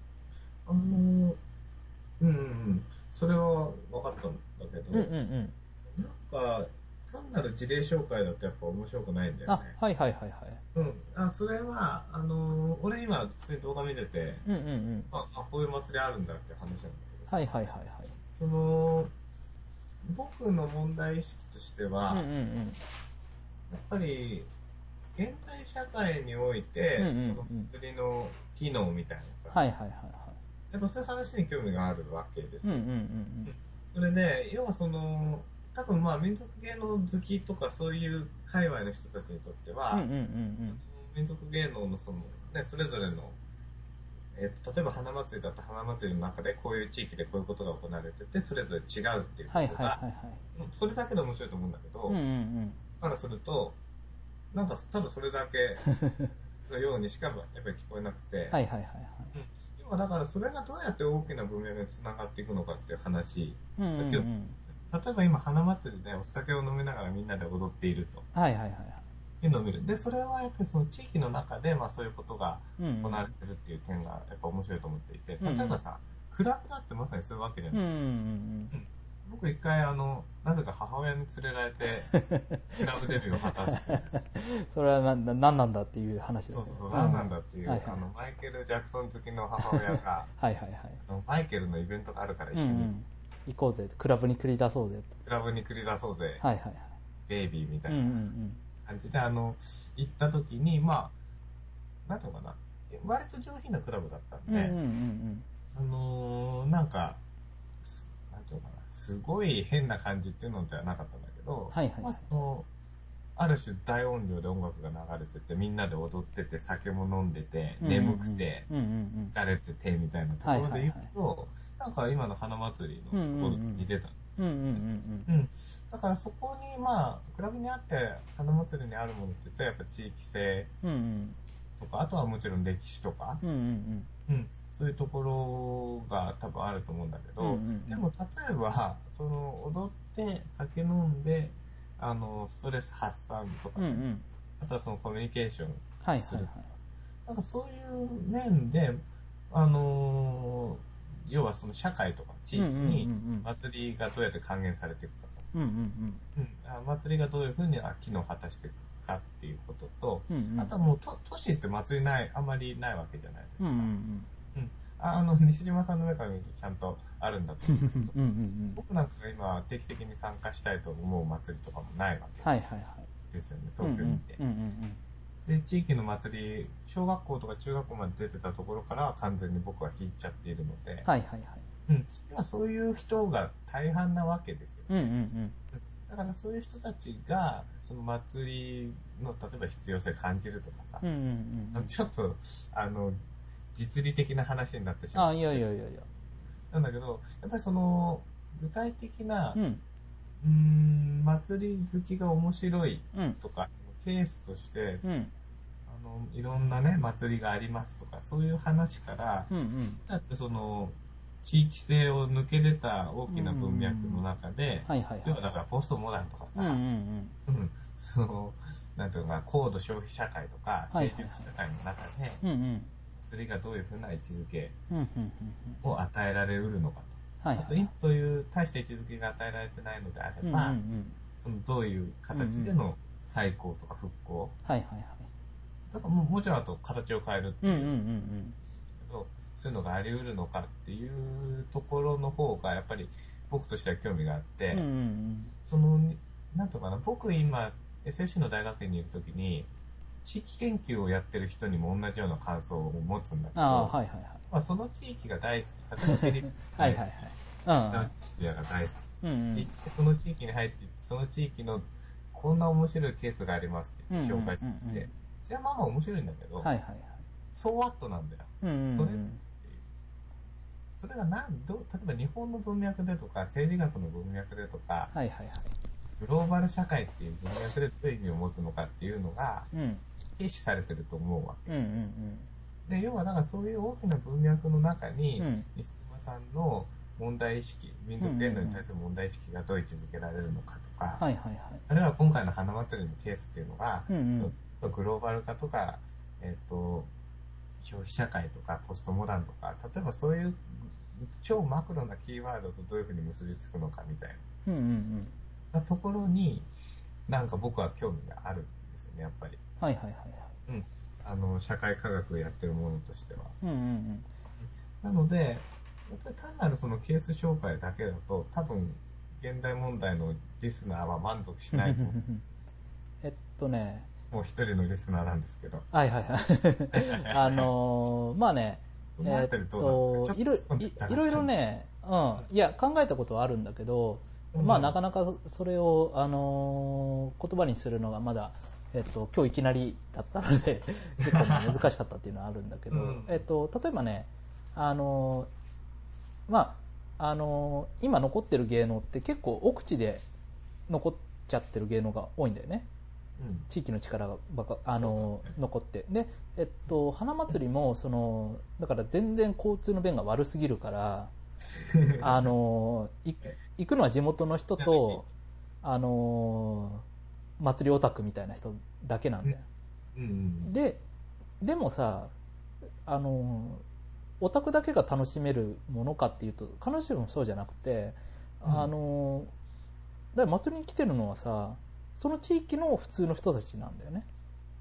それは分かったんだけど、なんか、単なる事例紹介だとやっぱ面白くないんだよね。 はい。 それは、俺今普通に動画見てて、こういう祭りあるんだって話なんだけど、その、僕の問題意識としては、やっぱり、現代社会において、その祭りの機能みたいなさ、やっぱそういう話に興味があるわけですよ。それで、要はその、多分民族芸能好きとかそういう界隈の人たちにとっては、民族芸能のその、ね、それぞれの、例えば花祭りだったら花祭りの中でこういう地域でこういうことが行われてて、それぞれ違うっていうことが、それだけで面白いと思うんだけど、からすると、なんかただそれだけのようにしかやっぱり聞こえなくて、要はだからそれがどうやって大きな文脈につながっていくのかっていう話だけど、例えば今花祭りでお酒を飲みながらみんなで踊っているというのを見る。で、それはやっぱりその地域の中でそういうことが行われてるっていう点がやっぱ面白いと思っていて、例えばさ、クラブだってまさにそういうわけじゃないですか。僕一回なぜか母親に連れられてクラブデビューを果たしてそれは何なんだっていう話ですね。 そう何なんだっていう、マイケル・ジャクソン好きの母親がマイケルのイベントがあるから一緒に行こうぜ、クラブに繰り出そうぜ、 ベイビーみたいな感じで行った時になんていうのかな、割と上品なクラブだったんで、なんかなんていうのかな、すごい変な感じっていうのではなかったんだけど、ある種大音量で音楽が流れてて、みんなで踊ってて、酒も飲んでて、眠くて、疲れててみたいなところで言うと、なんか今の花祭りのところと似てた。だからそこにクラブにあって花祭りにあるものって言ったらやっぱ地域性とか、あとはもちろん歴史とか、そういうところが多分あると思うんだけど、でも例えばその踊って酒飲んでストレス発散とか、あとはそのコミュニケーションする、なんかそういう面で要はその社会とか地域に祭りがどうやって還元されていくかと、祭りがどういうふうに機能を果たしていくかっていうことと、あとはもう都市って祭りあんまりないわけじゃないですか。西島さんの中から見るとちゃんとあるんだと思うけど、僕なんかが今定期的に参加したいと思う祭りとかもないわけですよね、東京にいて。で、地域の祭り、小学校とか中学校まで出てたところからは完全に僕は引いちゃっているので、要はそういう人が大半なわけですよね。だからそういう人たちがその祭りの例えば必要性を感じるとかさ、ちょっと実利的な話になってしまう。なんだけど、やっぱりその具体的な、祭り好きが面白いとか、ケースとして、いろんなね祭りがありますとか、そういう話から、だってその地域性を抜け出た大きな文脈の中で、要はだからポストモダンとかさ、そのなんていうのかな、高度消費社会とか成熟社会の中で、祭りがどういうふうな位置づけを与えられうるのかと、あとそういう大した位置づけが与えられてないのであれば、そのどういう形での再興とか復興、だからもちろんあと形を変えるっていう、 そういうのがあり得るのかっていうところの方がやっぱり僕としては興味があって、なんとかな、僕今 SFC の大学院にいるときに地域研究をやってる人にも同じような感想を持つんだけど、その地域が大好き、例えばテレビが大好き、その地域に入っていってその地域のこんな面白いケースがありますって言って紹介してきて、それはまあまあ面白いんだけど、ソーワットなんだよ。それが例えば日本の文脈でとか政治学の文脈でとか、グローバル社会っていう文脈でどういう意味を持つのかっていうのが軽視されてると思うわけです。で、要はなんかそういう大きな文脈の中に、西島さんの問題意識、民族言論に対する問題意識がどう位置づけられるのかとか、あるいは今回の花祭りのケースっていうのが、グローバル化とか、消費社会とかポストモダンとか、例えばそういう超マクロなキーワードとどういうふうに結びつくのかみたいなところになんか僕は興味があるんですよね、やっぱり。社会科学をやってるものとしては。なので、やっぱり単なるそのケース紹介だけだと多分現代問題のリスナーは満足しないと思うんです。もう一人のリスナーなんですけど。まあね、いろいろね、いや考えたことはあるんだけど、まあなかなかそれを言葉にするのがまだ今日いきなりだったので結構難しかったっていうのはあるんだけど、例えばね、今残ってる芸能って結構奥地で残っちゃってる芸能が多いんだよね。地域の力が残って、で、花祭りもだから全然交通の便が悪すぎるから行くのは地元の人と祭りオタクみたいな人だけなんだよ。でもさ、オタクだけが楽しめるものかっていうと必ずしもそうじゃなくて、だから祭りに来てるのはさ、その地域の普通の人たちなんだよね。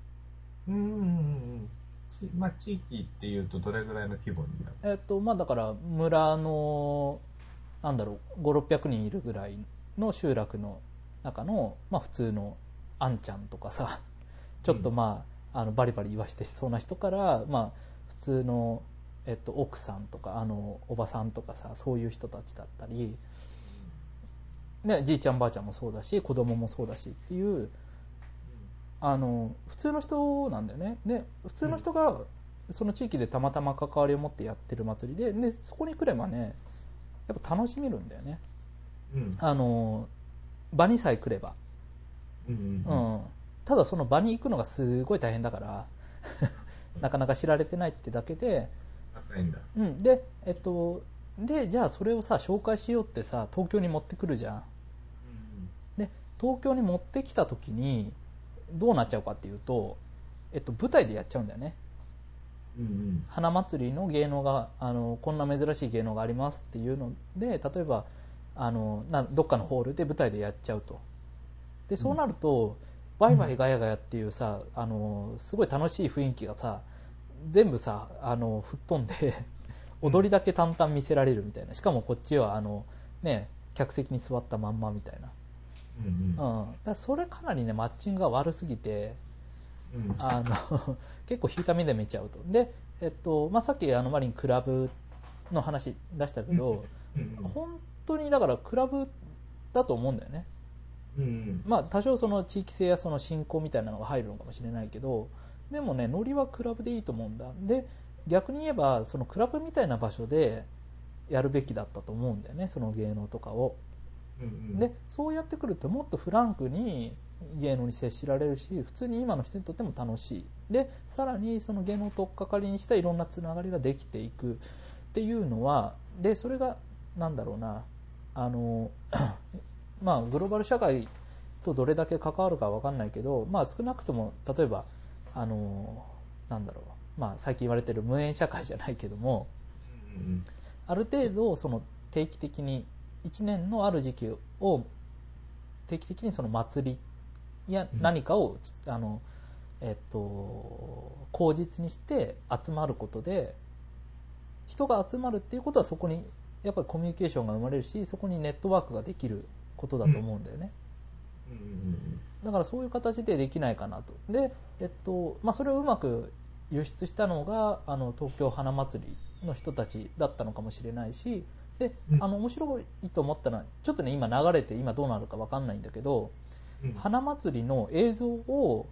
地域っていうとどれぐらいの規模になる？ だから村の5、600人いるぐらいの集落の中の、普通のあんちゃんとかさ、ちょっとバリバリ言わしてしそうな人から、普通の、奥さんとかおばさんとかさ、そういう人たちだったり、じいちゃんばあちゃんもそうだし子供もそうだしっていう普通の人なんだよね。で普通の人がその地域でたまたま関わりを持ってやってる祭りで、そこに来ればねやっぱ楽しめるんだよね、場にさえ来れば、ただその場に行くのがすごい大変だからなかなか知られてないってだけで、でじゃあそれをさ紹介しようってさ東京に持ってくるじゃん。で東京に持ってきた時にどうなっちゃうかっていうと、舞台でやっちゃうんだよね。花祭りの芸能がこんな珍しい芸能がありますっていうので、例えばどっかのホールで舞台でやっちゃうと。でそうなると、ワイワイガヤガヤっていうさすごい楽しい雰囲気がさ全部さ吹っ飛んで踊りだけ淡々見せられるみたいな。しかもこっちは客席に座ったまんまみたいな。だそれかなりねマッチングが悪すぎて、結構引いた目で見ちゃうと。で、さっきマリンクラブの話出したけど、本当にだからクラブだと思うんだよね。多少その地域性やその信仰みたいなのが入るのかもしれないけど、でもねノリはクラブでいいと思うんだ。で逆に言えばそのクラブみたいな場所でやるべきだったと思うんだよね、その芸能とかを。でそうやってくるともっとフランクに芸能に接しられるし、普通に今の人にとっても楽しい。でさらにその芸能を取っかかりにしたいろんなつながりができていくっていうのは、でそれがなんだろうな、グローバル社会とどれだけ関わるかは分かんないけど、少なくとも例えば最近言われてる無縁社会じゃないけども、ある程度その定期的に1年のある時期を定期的にその祭りや何かを、口実にして集まることで人が集まるっていうことはそこにやっぱりコミュニケーションが生まれるし、そこにネットワークができることだと思うんだよね。だからそういう形でできないかなと。で、それをうまく輸出したのが東京花祭りの人たちだったのかもしれないし、で面白いと思ったのはちょっとね今流れて今どうなるか分かんないんだけど、花祭りの映像を、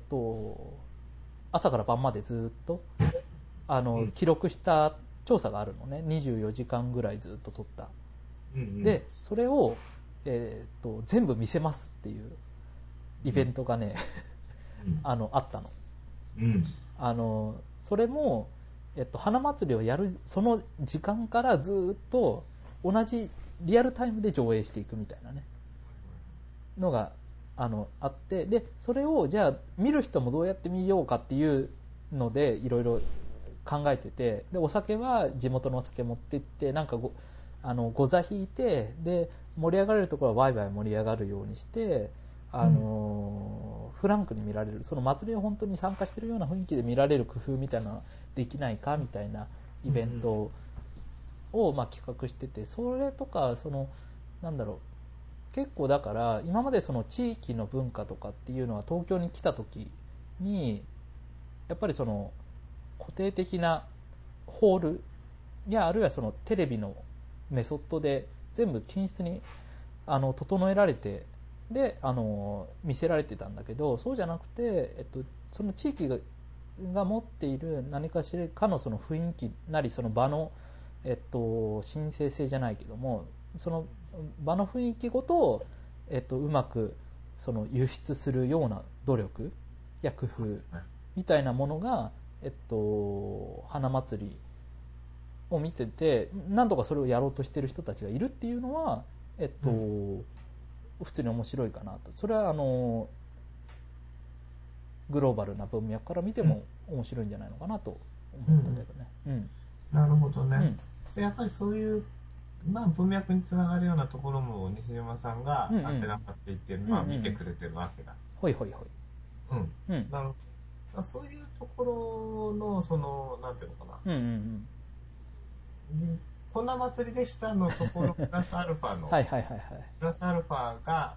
朝から晩までずっと記録した調査があるのね。24時間ぐらいずっと撮った、でそれを、全部見せますっていうイベントがね、あったの、それも、花祭りをやるその時間からずっと同じリアルタイムで上映していくみたいなねのがあって、でそれをじゃあ見る人もどうやって見ようかっていうのでいろいろ考えてて、でお酒は地元のお酒持ってってなんかご座引いて、で盛り上がれるところはワイワイ盛り上がるようにして、フランクに見られる、その祭りを本当に参加しているような雰囲気で見られる工夫みたいなのできないかみたいなイベントを企画してて、それとかなんだろう、結構だから今までその地域の文化とかっていうのは東京に来た時にやっぱりその固定的なホールやあるいはそのテレビのメソッドで全部均質に整えられて、で見せられてたんだけど、そうじゃなくて、その地域が持っている何かしらかのその雰囲気なりその場の、神聖性じゃないけども、その場の雰囲気ごと、うまくその輸出するような努力や工夫みたいなものが、花祭りを見てて何とかそれをやろうとしている人たちがいるっていうのは、普通に面白いかなと。それはグローバルな文脈から見ても面白いんじゃないのかなと思ったんだけどね。 なるほどね。やっぱりそういう文脈につながるようなところも西島さんがアンテナ張っていってるのは見てくれてるわけだ。 ほいほいほい。 なるほど。そういうところのそのなんていうのかな。こんな祭りでしたのところプラスアルファのプラスアルファが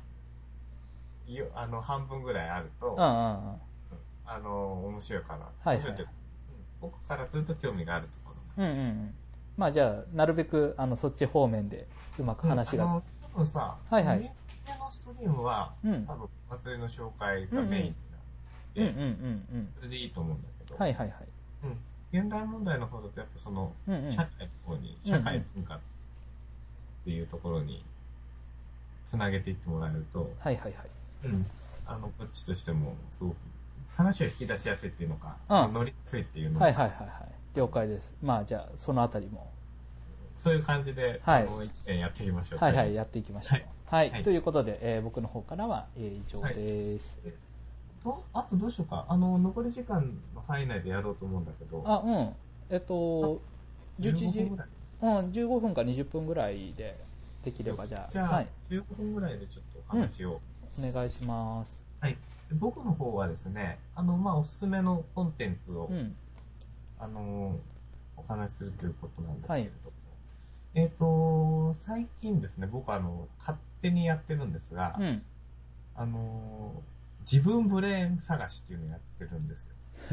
半分ぐらいあると面白いかな。面白いって僕からすると興味があるところ。 じゃあなるべくそっち方面でうまく話が。 多分さ、メディアのストリームは多分祭りの紹介がメインで、それでいいと思うんだけど。現代問題の方だとやっぱその社会の方に社会文化っていうところにつなげていってもらえると、こっちとしてもすごく話を引き出しやすいっていうのか、乗りやすいっていうのか。 了解です。じゃあそのあたりもそういう感じで一点やっていきましょう。 やっていきましょう。ということで、僕の方からは以上です。 あとどうしようか。残り時間の範囲内でやろうと思うんだけど。 11時、15分か20分ぐらいでできればじゃあ 15分ぐらいでちょっとお話を、 お願いします。 僕の方はですね、おすすめのコンテンツを、お話しするということなんですけれども、最近ですね、僕勝手にやってるんですが、自分ブレーン探しっていうのをやってるんですよ。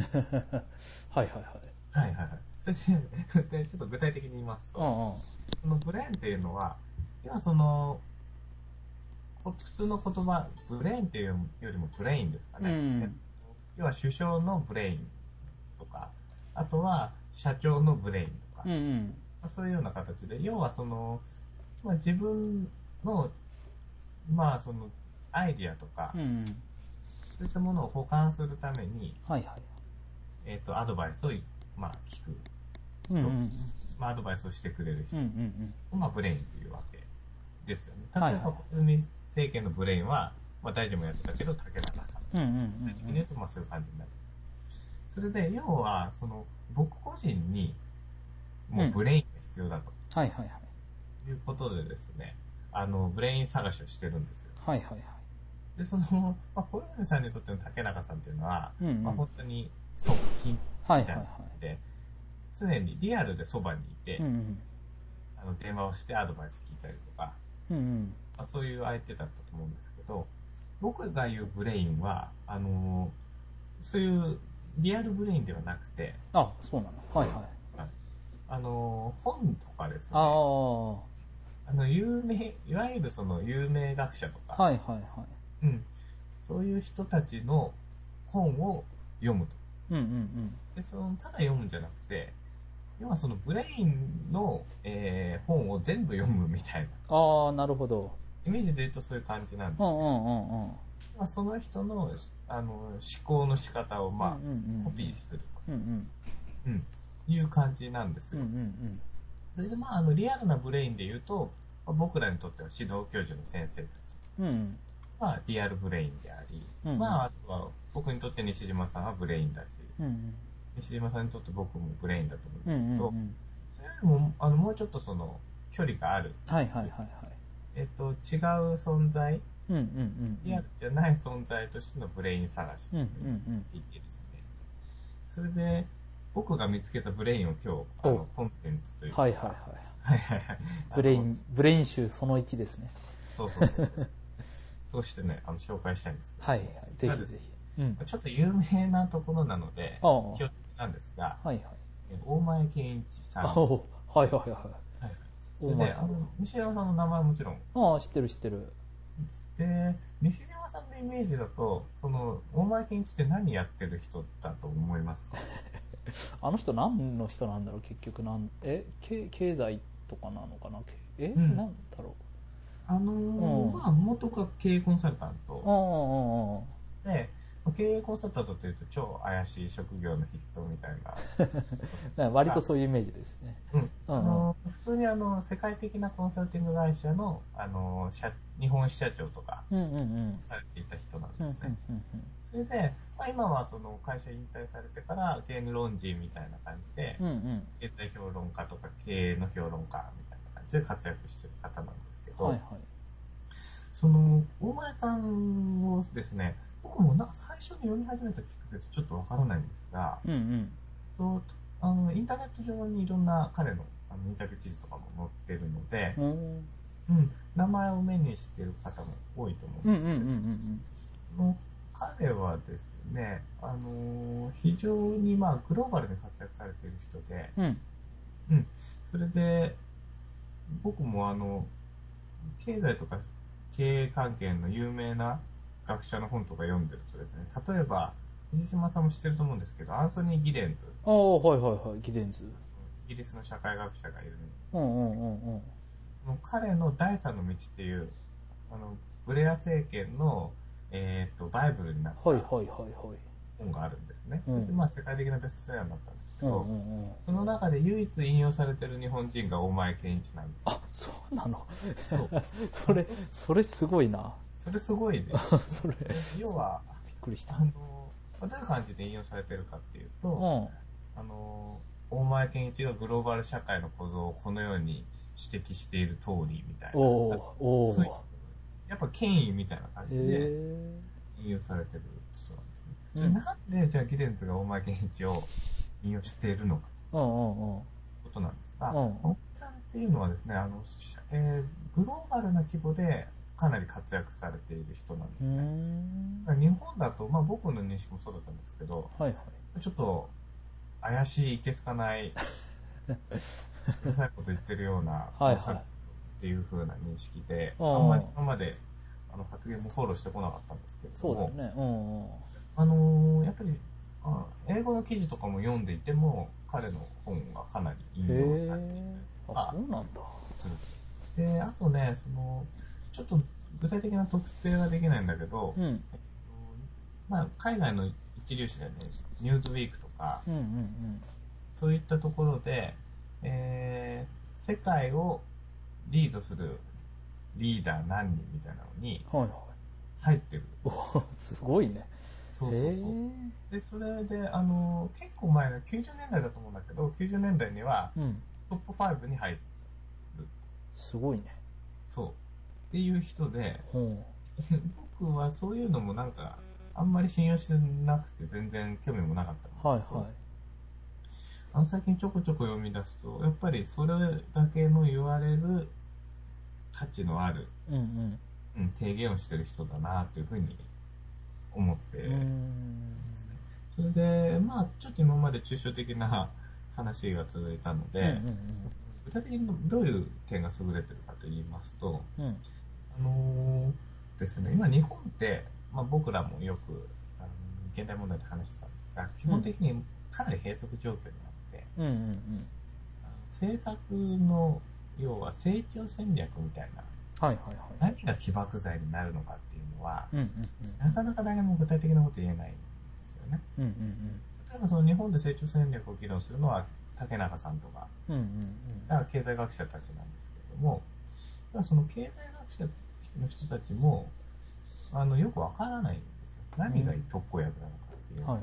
それで、ちょっと具体的に言いますと、そのブレーンっていうのは、要はその、普通の言葉、ブレーンっていうよりもブレインですかね。要は首相のブレインとか、あとは社長のブレインとか、そういうような形で、要はその、自分の、そのアイディアとか、そういったものを補完するために、アドバイスを聞く人、アドバイスをしてくれる人を、ブレインっていうわけですよね。例えば、小泉政権のブレインは、大臣もやってたけど、竹中さん。言うと、そういう感じになる。それで、要は、僕個人に、もうブレインが必要だと。いうことでですね、ブレイン探しをしてるんですよ。で、小泉さんにとっての竹中さんっていうのは、本当に側近みたいなので、 常にリアルでそばにいて、電話をしてアドバイス聞いたりとか、そういう相手だったと思うんですけど、僕が言うブレインは、そういうリアルブレインではなくて、 あ、そうなの。はいはい。 本とかですね、いわゆるその有名学者とか、 はいはいはい。 そういう人たちの本を読むと。でただ読むんじゃなくて、要はそのブレインの、本を全部読むみたいな。 ああ、なるほど。 イメージで言うとそういう感じなんですね。その人の、思考の仕方を、コピーすると、いう感じなんですよ。それでリアルなブレインで言うと、僕らにとっては指導教授の先生たち、リアルブレインであり、あとは僕にとって西島さんはブレインだし、西島さんにとって僕もブレインだと思うんですけど、それよりももうちょっとその距離がある、違う存在、リアルじゃない存在としてのブレイン探しと言ってですね、それで僕が見つけたブレインを今日コンテンツというか、 ブレイン集その1ですね。 そうとしてね、紹介したいんですけど、ぜひぜひ。ちょっと有名なところなので、気をつけなんですが、大前健一さん。それで、西山さんの名前はもちろん。 知ってる。 で、西島さんのイメージだと、その、大前健一って何やってる人だと思いますか？ あの人何の人なんだろう、結局。経済とかなのかな、なんだろう。元が経営コンサルタント。で、経営コンサルタントというと超怪しい職業の筆頭みたいな。割とそういうイメージですね。 普通に世界的なコンサルティング会社の、日本支社長とかされていた人なんですね。それで、今はその会社引退されてからゲーム論人みたいな感じで、経済評論家とか経営の評論家みたいな感じで活躍している方なんですけど、その大前さんをですね、僕も最初に読み始めたきっかけってちょっとわからないんですが、インターネット上にいろんな彼のインタビュー記事とかも載っているので、名前を目にしている方も多いと思うんですけど、彼はですね、非常にグローバルに活躍されている人で、それで僕も経済とか経営関係の有名な学者の本とか読んでるとですね、例えば西島さんも知ってると思うんですけど、アンソニー・ギデンズ、 ギデンズ、 イギリスの社会学者がいるんですけど、その彼の第三の道っていうブレア政権の、バイブルになった本があるんですね。世界的なベストセラーになったんですけど、その中で唯一引用されている日本人が大前健一なんです。 あ、そうなの。それすごいな。 それすごいね。要は、 びっくりした。 どういう感じで引用されているかっていうと、大前健一がグローバル社会の構造をこのように指摘している通りみたいな、やっぱ権威みたいな感じで引用されてる人なんですね。なんでじゃあギデンズが大前健一を引用しているのかということなんですが、大前さんっていうのはですね、グローバルな規模でかなり活躍されている人なんですね。日本だと、僕の認識もそうだったんですけど、ちょっと怪しい、いけすかない、うるさいこと言ってるような、っていう風な認識で、あんまり今まで発言もフォローしてこなかったんですけれども、やっぱり英語の記事とかも読んでいても、彼の本がかなり引用されていたりする。で、あとね、ちょっと具体的な特定はできないんだけど、海外の一流紙でね、ニューズウィークとか、そういったところで、世界をリードするリーダー何人みたいなのに入ってる。 すごいね。 で、それで、結構前の90年代だと思うんだけど、90年代にはトップ5に入る。 すごいね。 そう。っていう人で、僕はそういうのもあんまり信用してなくて全然興味もなかったんですけど、 最近ちょこちょこ読み出すと、やっぱりそれだけの言われる価値のある、提言をしてる人だなというふうに思ってますね。それで、ちょっと今まで抽象的な話が続いたので、具体的にどういう点が優れてるかと言いますと、ですね、今日本って、僕らもよく現代問題で話してたんですが、基本的にかなり閉塞状況にあって、政策の要は成長戦略みたいな、何が起爆剤になるのかっていうのは、なかなか誰も具体的なこと言えないんですよね。例えばその日本で成長戦略を議論するのは竹中さんとか、経済学者たちなんですけれども、その経済学者の人たちもよくわからないんですよ。何が特効薬なのかっていう。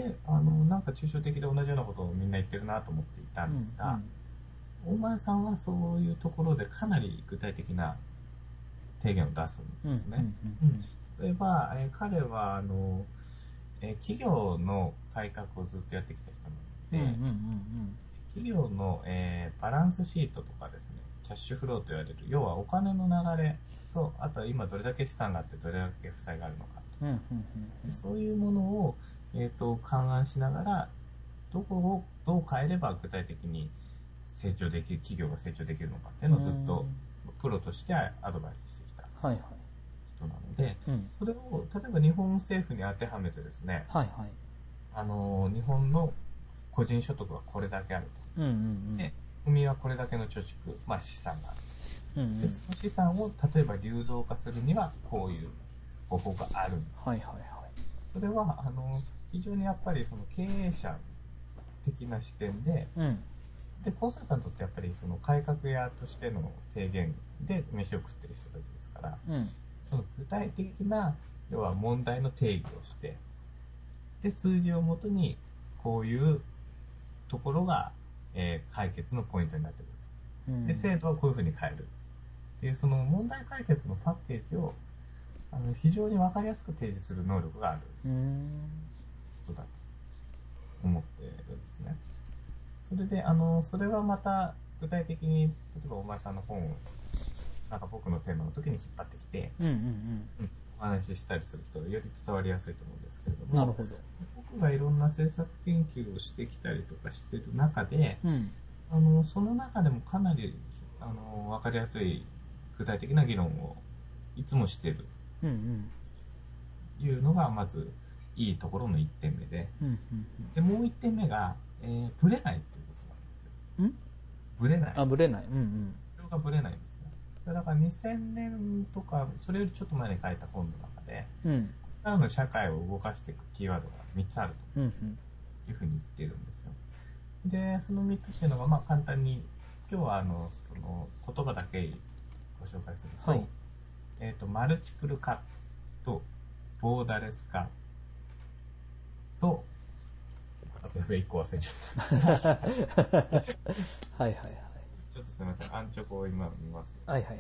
で、なんか抽象的で同じようなことをみんな言ってるなと思っていたんですが、大前さんはそういうところでかなり具体的な提言を出すんですね。例えば、彼は企業の改革をずっとやってきた人なので、企業の、バランスシートとかですね、キャッシュフローと言われる、要はお金の流れと、あとは今どれだけ資産があってどれだけ負債があるのかと、そういうものを、勘案しながら、どこをどう変えれば具体的に成長できる、企業が成長できるのかっていうのをずっとプロとしてアドバイスしてきた人なので、それを例えば日本政府に当てはめてですね、日本の個人所得はこれだけあると。で、国はこれだけの貯蓄、資産がある。で、その資産を例えば流動化するにはこういう方法がある。それは非常にやっぱりその経営者的な視点で、でコンサルタントってやっぱりその改革屋としての提言で飯を食ってる人たちですから、その具体的な要は問題の定義をして、で数字をもとにこういうところが、解決のポイントになってくる。で制度はこういうふうに変えるっていうその問題解決のパッケージを非常に分かりやすく提示する能力がある人だと思っているんですね。それでそれはまた具体的に例えばお前さんの本をなんか僕のテーマの時に引っ張ってきて、お話ししたりするとより伝わりやすいと思うんですけれども、 なるほど。 僕がいろんな政策研究をしてきたりとかしている中で、その中でもかなり分かりやすい具体的な議論をいつもしているいうのがまずいいところの1点目で、でもう1点目が、ブレないということなんですよ。ブレない。 ブレない。 それがブレないんですよ。だから2000年とかそれよりちょっと前に書いた本の中で、これからの社会を動かしていくキーワードが3つあるというふうに言ってるんですよ。でその3つっていうのが簡単に今日はその言葉だけご紹介すると、マルチプル化とボーダレス化と、あと1個忘れちゃった。ちょっとすみません、アンチョコを今見ます。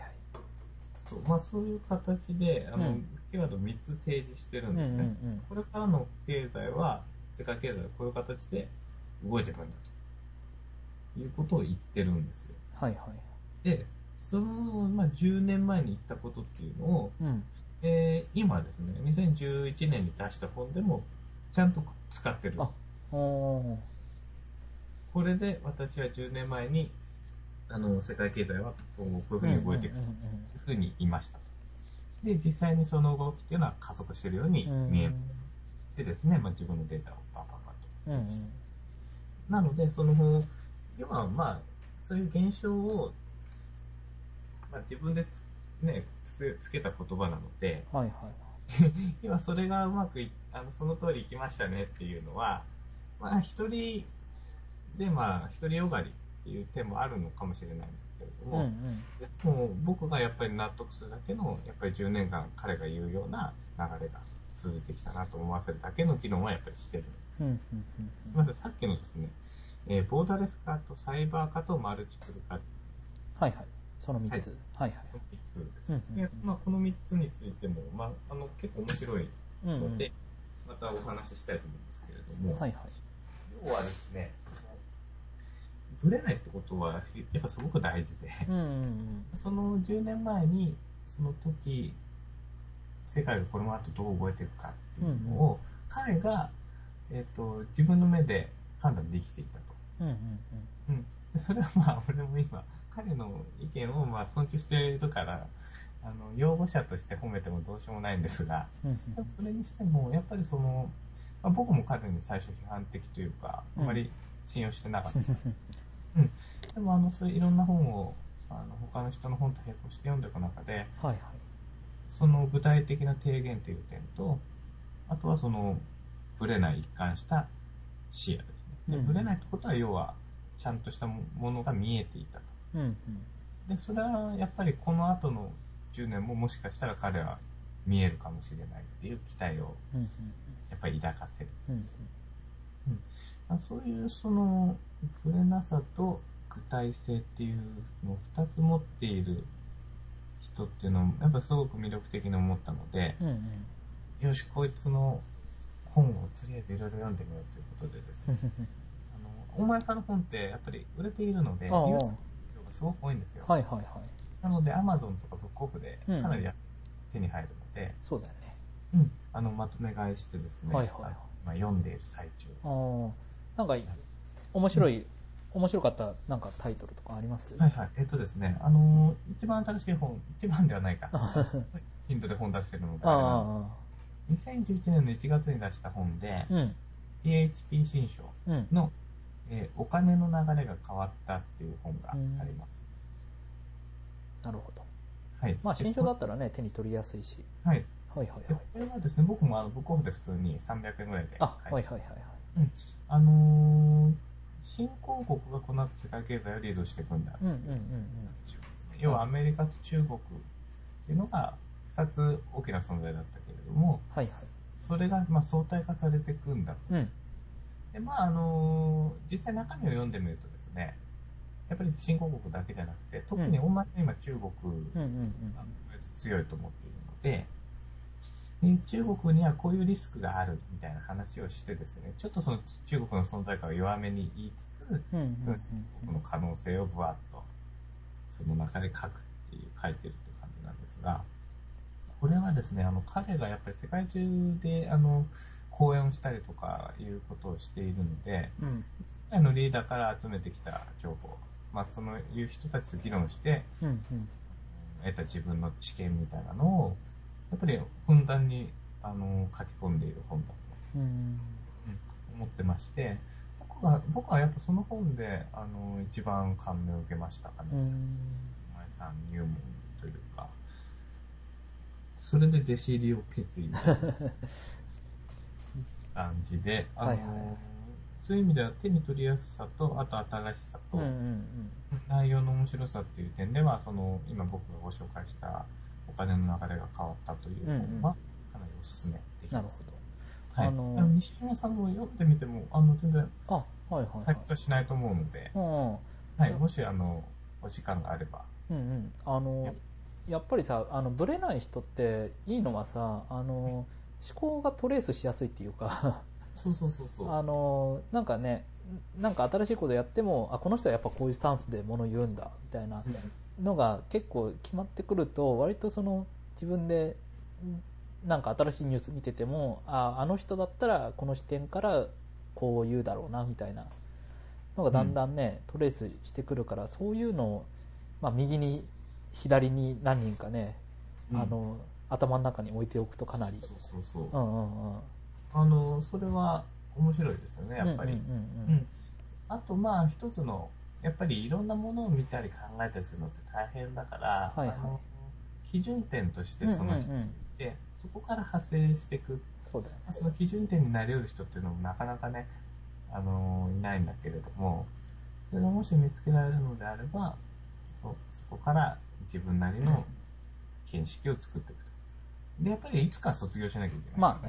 そういう形でキーワードを3つ提示してるんですね。これからの経済は、世界経済はこういう形で動いていくんだということを言ってるんですよ。で、その、10年前に言ったことっていうのを、今ですね、2011年に出した本でもちゃんと使ってる。これで私は10年前に世界経済はこういうふうに動いていくというふうに言いました。で、実際にその動きっていうのは加速しているように見える。でですね、自分のデータをパンパンパンと。なので、要はそういう現象を、自分でつけた言葉なので、要はそれがうまくその通りいきましたねっていうのは、一人で独りよがりっていう点もあるのかもしれないんですけれども、でも僕がやっぱり納得するだけのやっぱり10年間彼が言うような流れが続いてきたなと思わせるだけの議論はやっぱりしてる。すみません、さっきのですね、ボーダレス化とサイバー化とマルチプル化、 その3つ、 この3つですね。この3つについても、結構面白いので、またお話ししたいと思うんですけれども、 要はですね、ブレないってことはやっぱすごく大事で、その10年前にその時世界がこの後どう動いていくかっていうのを、彼が、自分の目で判断できていたと。それはまあ俺も今彼の意見をまあ尊重しているから擁護者として褒めてもどうしようもないんですが、でもそれにしてもやっぱりその、まあ、僕も彼に最初批判的というかあまり信用してなかった、でもそういういろんな本を他の人の本と並行して読んでいく中で、その具体的な提言という点と、あとはそのブレない一貫した視野ですね。でブレないってことは要はちゃんとしたものが見えていたと。でそれはやっぱりこの後の10年ももしかしたら彼は見えるかもしれないっていう期待をやっぱり抱かせる。そういうそのブレなさと具体性っていうのを2つ持っている人っていうのをやっぱすごく魅力的に思ったので、よしこいつの本をとりあえずいろいろ読んでみようということでですね大前さんの本ってやっぱり売れているので利用者がすごく多いんですよ。なので Amazon とかブックオフでかなり手に入るので、 そうだよね。 まとめ買いしてですね、読んでいる最中。 なんか面白かったなんかタイトルとかあります？ ですね、一番新しい本、一番ではないか、ヒントで本出してるので、2011年の1月に出した本で、PHP 新書の、お金の流れが変わったっていう本があります。 なるほど。まあ新書だったらね手に取りやすいし。これはですね、僕もブックオフで普通に300円ぐらいで買いました。新興国がこの後世界経済をリードしていくんだっていう要はアメリカと中国っていうのが2つ大きな存在だったけれども、それがまあ相対化されていくんだと。で実際中身を読んでみるとですね、やっぱり新興国だけじゃなくて特に今中国が強いと思っているので、中国にはこういうリスクがあるみたいな話をしてですね、ちょっとその中国の存在感を弱めに言いつつ、その中国の可能性をぶわっとその中で書いてるっていう感じなんですが、これはですね、彼がやっぱり世界中で講演をしたりとかいうことをしているので、世界のリーダーから集めてきた情報、そういう人たちと議論して、得た自分の知見みたいなのをやっぱりふんだんに書き込んでいる本だと思ってまして、僕はやっぱその本で一番感銘を受けましたかね。前さん入門というか、それで弟子入りを決意した感じで、そういう意味では手に取りやすさと、あと新しさと、内容の面白さっていう点では、今僕がご紹介したお金の流れが変わったという本はかなりおすすめできます。西島さんも読んでみても全然退屈はしないと思うので、もしお時間があれば。 やっぱりさブレない人っていいのはさ思考がトレースしやすいっていうかなんかね、なんか新しいことやってもこの人はやっぱこういうスタンスで物言うんだみたいなのが結構決まってくると、割と自分でなんか新しいニュース見ててもあの人だったらこの視点からこう言うだろうなみたいなのがだんだんね、トレースしてくるから、そういうのを、右に左に何人かね、頭の中に置いておくとかなりそれは面白いですよね、やっぱり。あと一つのやっぱりいろんなものを見たり考えたりするのって大変だから、基準点としてその人で、そこから派生していく、その基準点になり得る人っていうのもなかなかねいないんだけれども、それがもし見つけられるのであれば、そこから自分なりの見識を作っていくと。でやっぱりいつか卒業しなきゃいけない。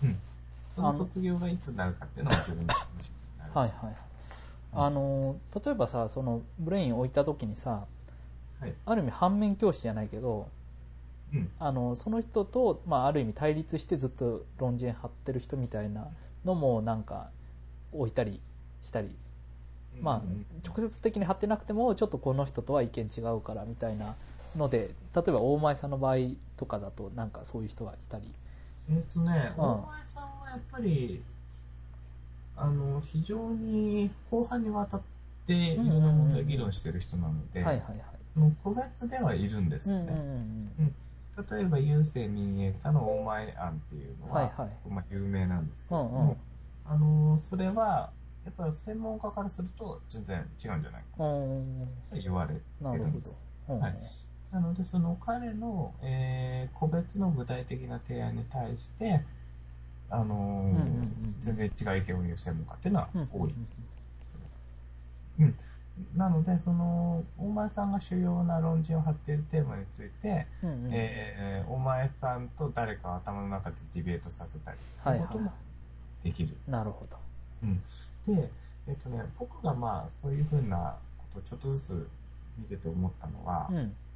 その卒業がいつになるかっていうのは自分の話になるし。 例えばさ、そのブレインを置いた時にさ、ある意味反面教師じゃないけど、その人と、ある意味対立してずっと論陣張ってる人みたいなのもなんか置いたりしたり、まあ、直接的に貼ってなくてもちょっとこの人とは意見違うからみたいなので、例えば大前さんの場合とかだとなんかそういう人がいたり。 大前さんはやっぱり非常に広範にわたっていろんな問題を議論している人なので、個別ではいるんですよね。例えば郵政民営化の大前案っていうのは、まあ、有名なんですけども、それはやっぱり専門家からすると全然違うんじゃないかと言われてるんです。なのでその彼の、個別の具体的な提案に対して全然違う意見を言う専門家っていうのは多いですね。なのでその大前さんが主要な論陣を張っているテーマについて、大前さんと誰かを頭の中でディベートさせたりということもできる。 なるほど。 で、僕がまあそういうふうなことをちょっとずつ見てて思ったのは、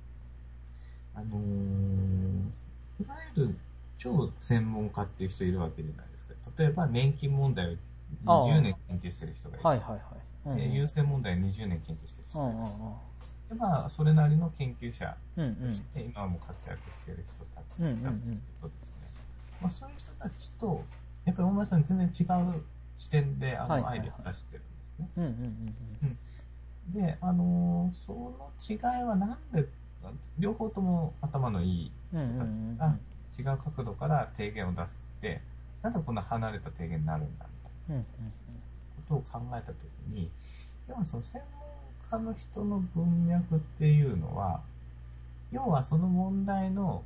いわゆる超専門家っていう人いるわけじゃないですか。例えば年金問題を20年研究してる人がいる。優先問題を20年研究してる人がいる。でまあ、それなりの研究者として今も活躍している人たちだということですね。まあ、そういう人たちと、やっぱり大前さん全然違う視点でアイデアを出してるんですね。で、その違いはなんで、両方とも頭のいい人たちが違う角度から提言を出すって、なんでこんな離れた提言になるんだみたいなことを考えたときに、要はその専門家の人の文脈っていうのは、要はその問題の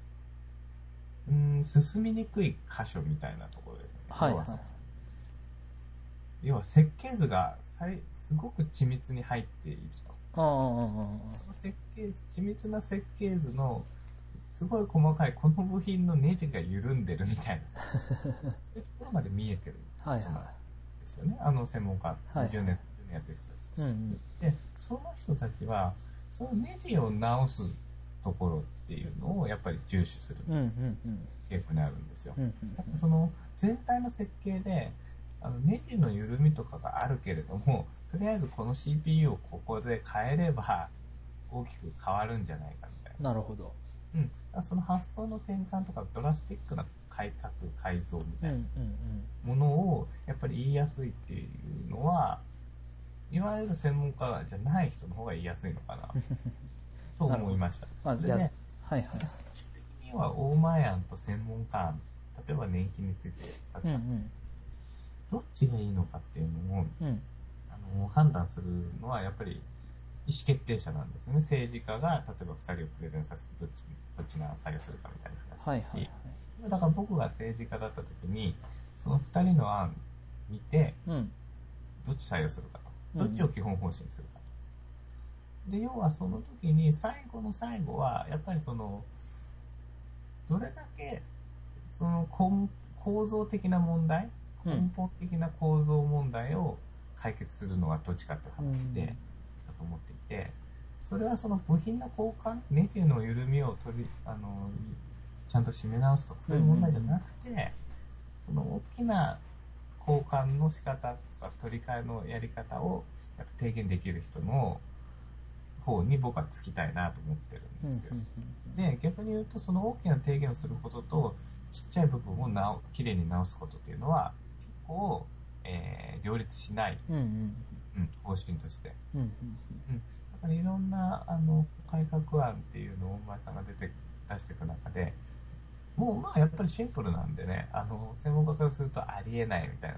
進みにくい箇所みたいなところですよね。要は設計図がすごく緻密に入っていると。その緻密な設計図のすごい細かいこの部品のネジが緩んでるみたいなそういうところまで見えてる人なんですよね。専門家20年やってる人たち、でその人たちはそのネジを直すところっていうのをやっぱり重視する傾向にあるんですよ。その全体の設計でネジの緩みとかがあるけれども、とりあえずこの CPU をここで変えれば大きく変わるんじゃないかみたいな。 なるほど。 その発想の転換とかドラスティックな改革改造みたいなものをやっぱり言いやすいっていうのは、いわゆる専門家じゃない人の方が言いやすいのかなと思いました。それで最終的には大前案と専門家案、例えば年金について2つあって、どっちがいいのかっていうのを、判断するのはやっぱり意思決定者なんですよね。政治家が例えば2人をプレゼンさせてどっちが採用するかみたいな話ですし、だから僕が政治家だった時にその2人の案見て、どっち採用するかと、どっちを基本方針にするかと。で要はその時に最後の最後はやっぱりそのどれだけその構造的な問題、根本的な構造問題を解決するのはどっちかって話で、だと思っていて、それはその部品の交換、ネジの緩みをちゃんと締め直すとかそういう問題じゃなくて、その大きな交換の仕方とか取り替えのやり方をやっぱ提言できる人の方に僕はつきたいなと思ってるんですよ。で逆に言うとその大きな提言をすることとちっちゃい部分をきれいに直すことっていうのは結構、両立しない、方針として、だからいろんな改革案っていうのを大前さんが出していく中でもうまあやっぱりシンプルなんでね、専門家からするとありえないみたいな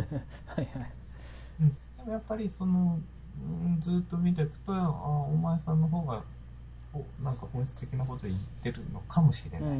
でもやっぱりそのずっと見ていくと大前さんの方がなんか本質的なことを言ってるのかもしれない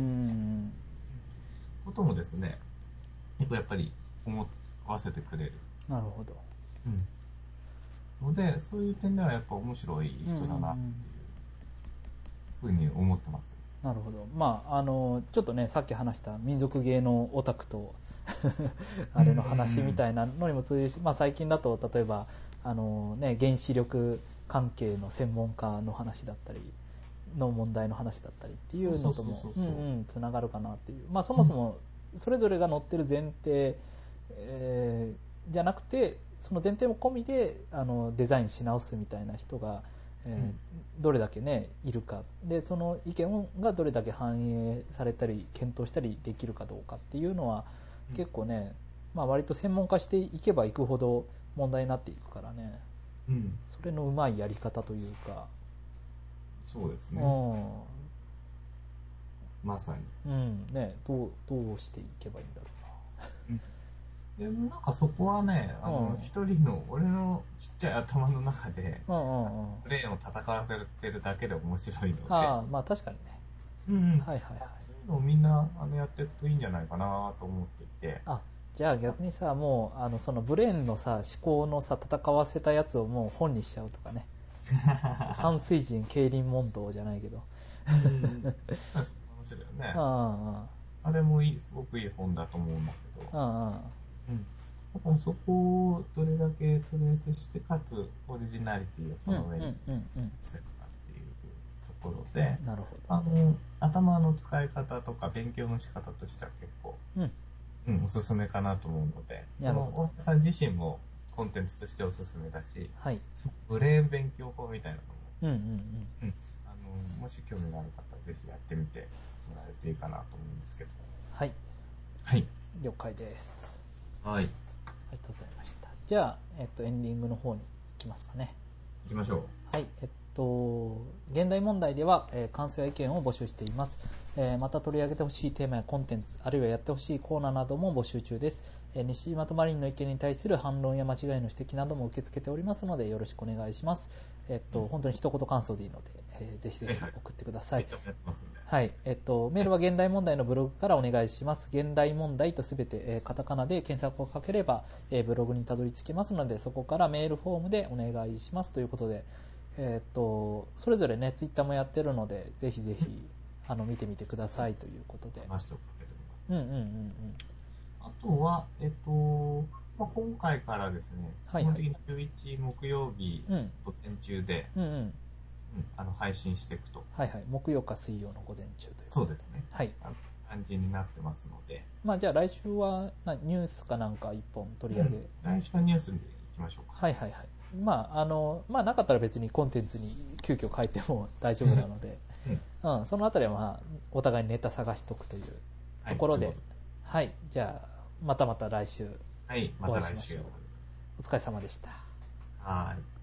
こともですね、やっぱり思わせてくれる。 なるほど。 のでそういう点ではやっぱ面白い人だなっていうふうに思ってます。 なるほど。まあちょっとねさっき話した民族芸能オタクとあれの話みたいなのにも通じるし、まあ最近だと例えば原子力関係の専門家の話だったりの問題の話だったりっていうのともつながるかなっていう。まあそもそもそれぞれが載ってる前提、 じゃなくてその前提も込みでデザインし直すみたいな人が、どれだけねいるかで、その意見がどれだけ反映されたり検討したりできるかどうかっていうのは、結構ね、割と専門化していけばいくほど問題になっていくからね、それのうまいやり方というか、 そうですね、まさに、 ね、どうしていけばいいんだろうな。 でもなんかそこはね、一人の俺のちっちゃい頭の中で、ブレーンを戦わせてるだけで面白いので、 確かにね、そういうのをみんなやっていくといいんじゃないかなと思っていて。 じゃあ逆にさ、もうそのブレーンのさ思考のさ戦わせたやつをもう本にしちゃうとかね。三水人競輪問答じゃないけど。 面白いよね。あれもすごくいい本だと思うんだけど。だからそこをどれだけトレースして、かつオリジナリティをその上にするかっていうところで、頭の使い方とか勉強の仕方としては結構、おすすめかなと思うので、その大田さん自身もコンテンツとしておすすめだし、ブレーン勉強法みたいなのも、もし興味がある方はぜひやってみてもらえるといいかなと思うんですけど。 了解です。 ありがとうございました。じゃあ、エンディングの方に行きますかね。 行きましょう。現代問題では、感想や意見を募集しています。また取り上げてほしいテーマやコンテンツ、あるいはやってほしいコーナーなども募集中です。西島とマリンの意見に対する反論や間違いの指摘なども受け付けておりますので、よろしくお願いします。本当に一言感想でいいので、ぜひぜひ送ってください。メールは現代問題のブログからお願いします。現代問題とすべて、カタカナで検索をかければ、ブログにたどり着けますので、そこからメールフォームでお願いしますということで、それぞれねツイッターもやってるので、ぜひぜひ見てみてくださいということで。 あとは今回からですね、基本的に週1木曜日午前中で配信していくと。 木曜か水曜の午前中という。 そうですね。感じになってますので。 じゃあ来週はニュースかなんか一本取り上げ。 来週はニュースに行きましょうか。 なかったら別にコンテンツに急遽書いても大丈夫なので、そのあたりはお互いネタ探しておくというところで、じゃあまた来週お会いしましょう。お疲れ様でした。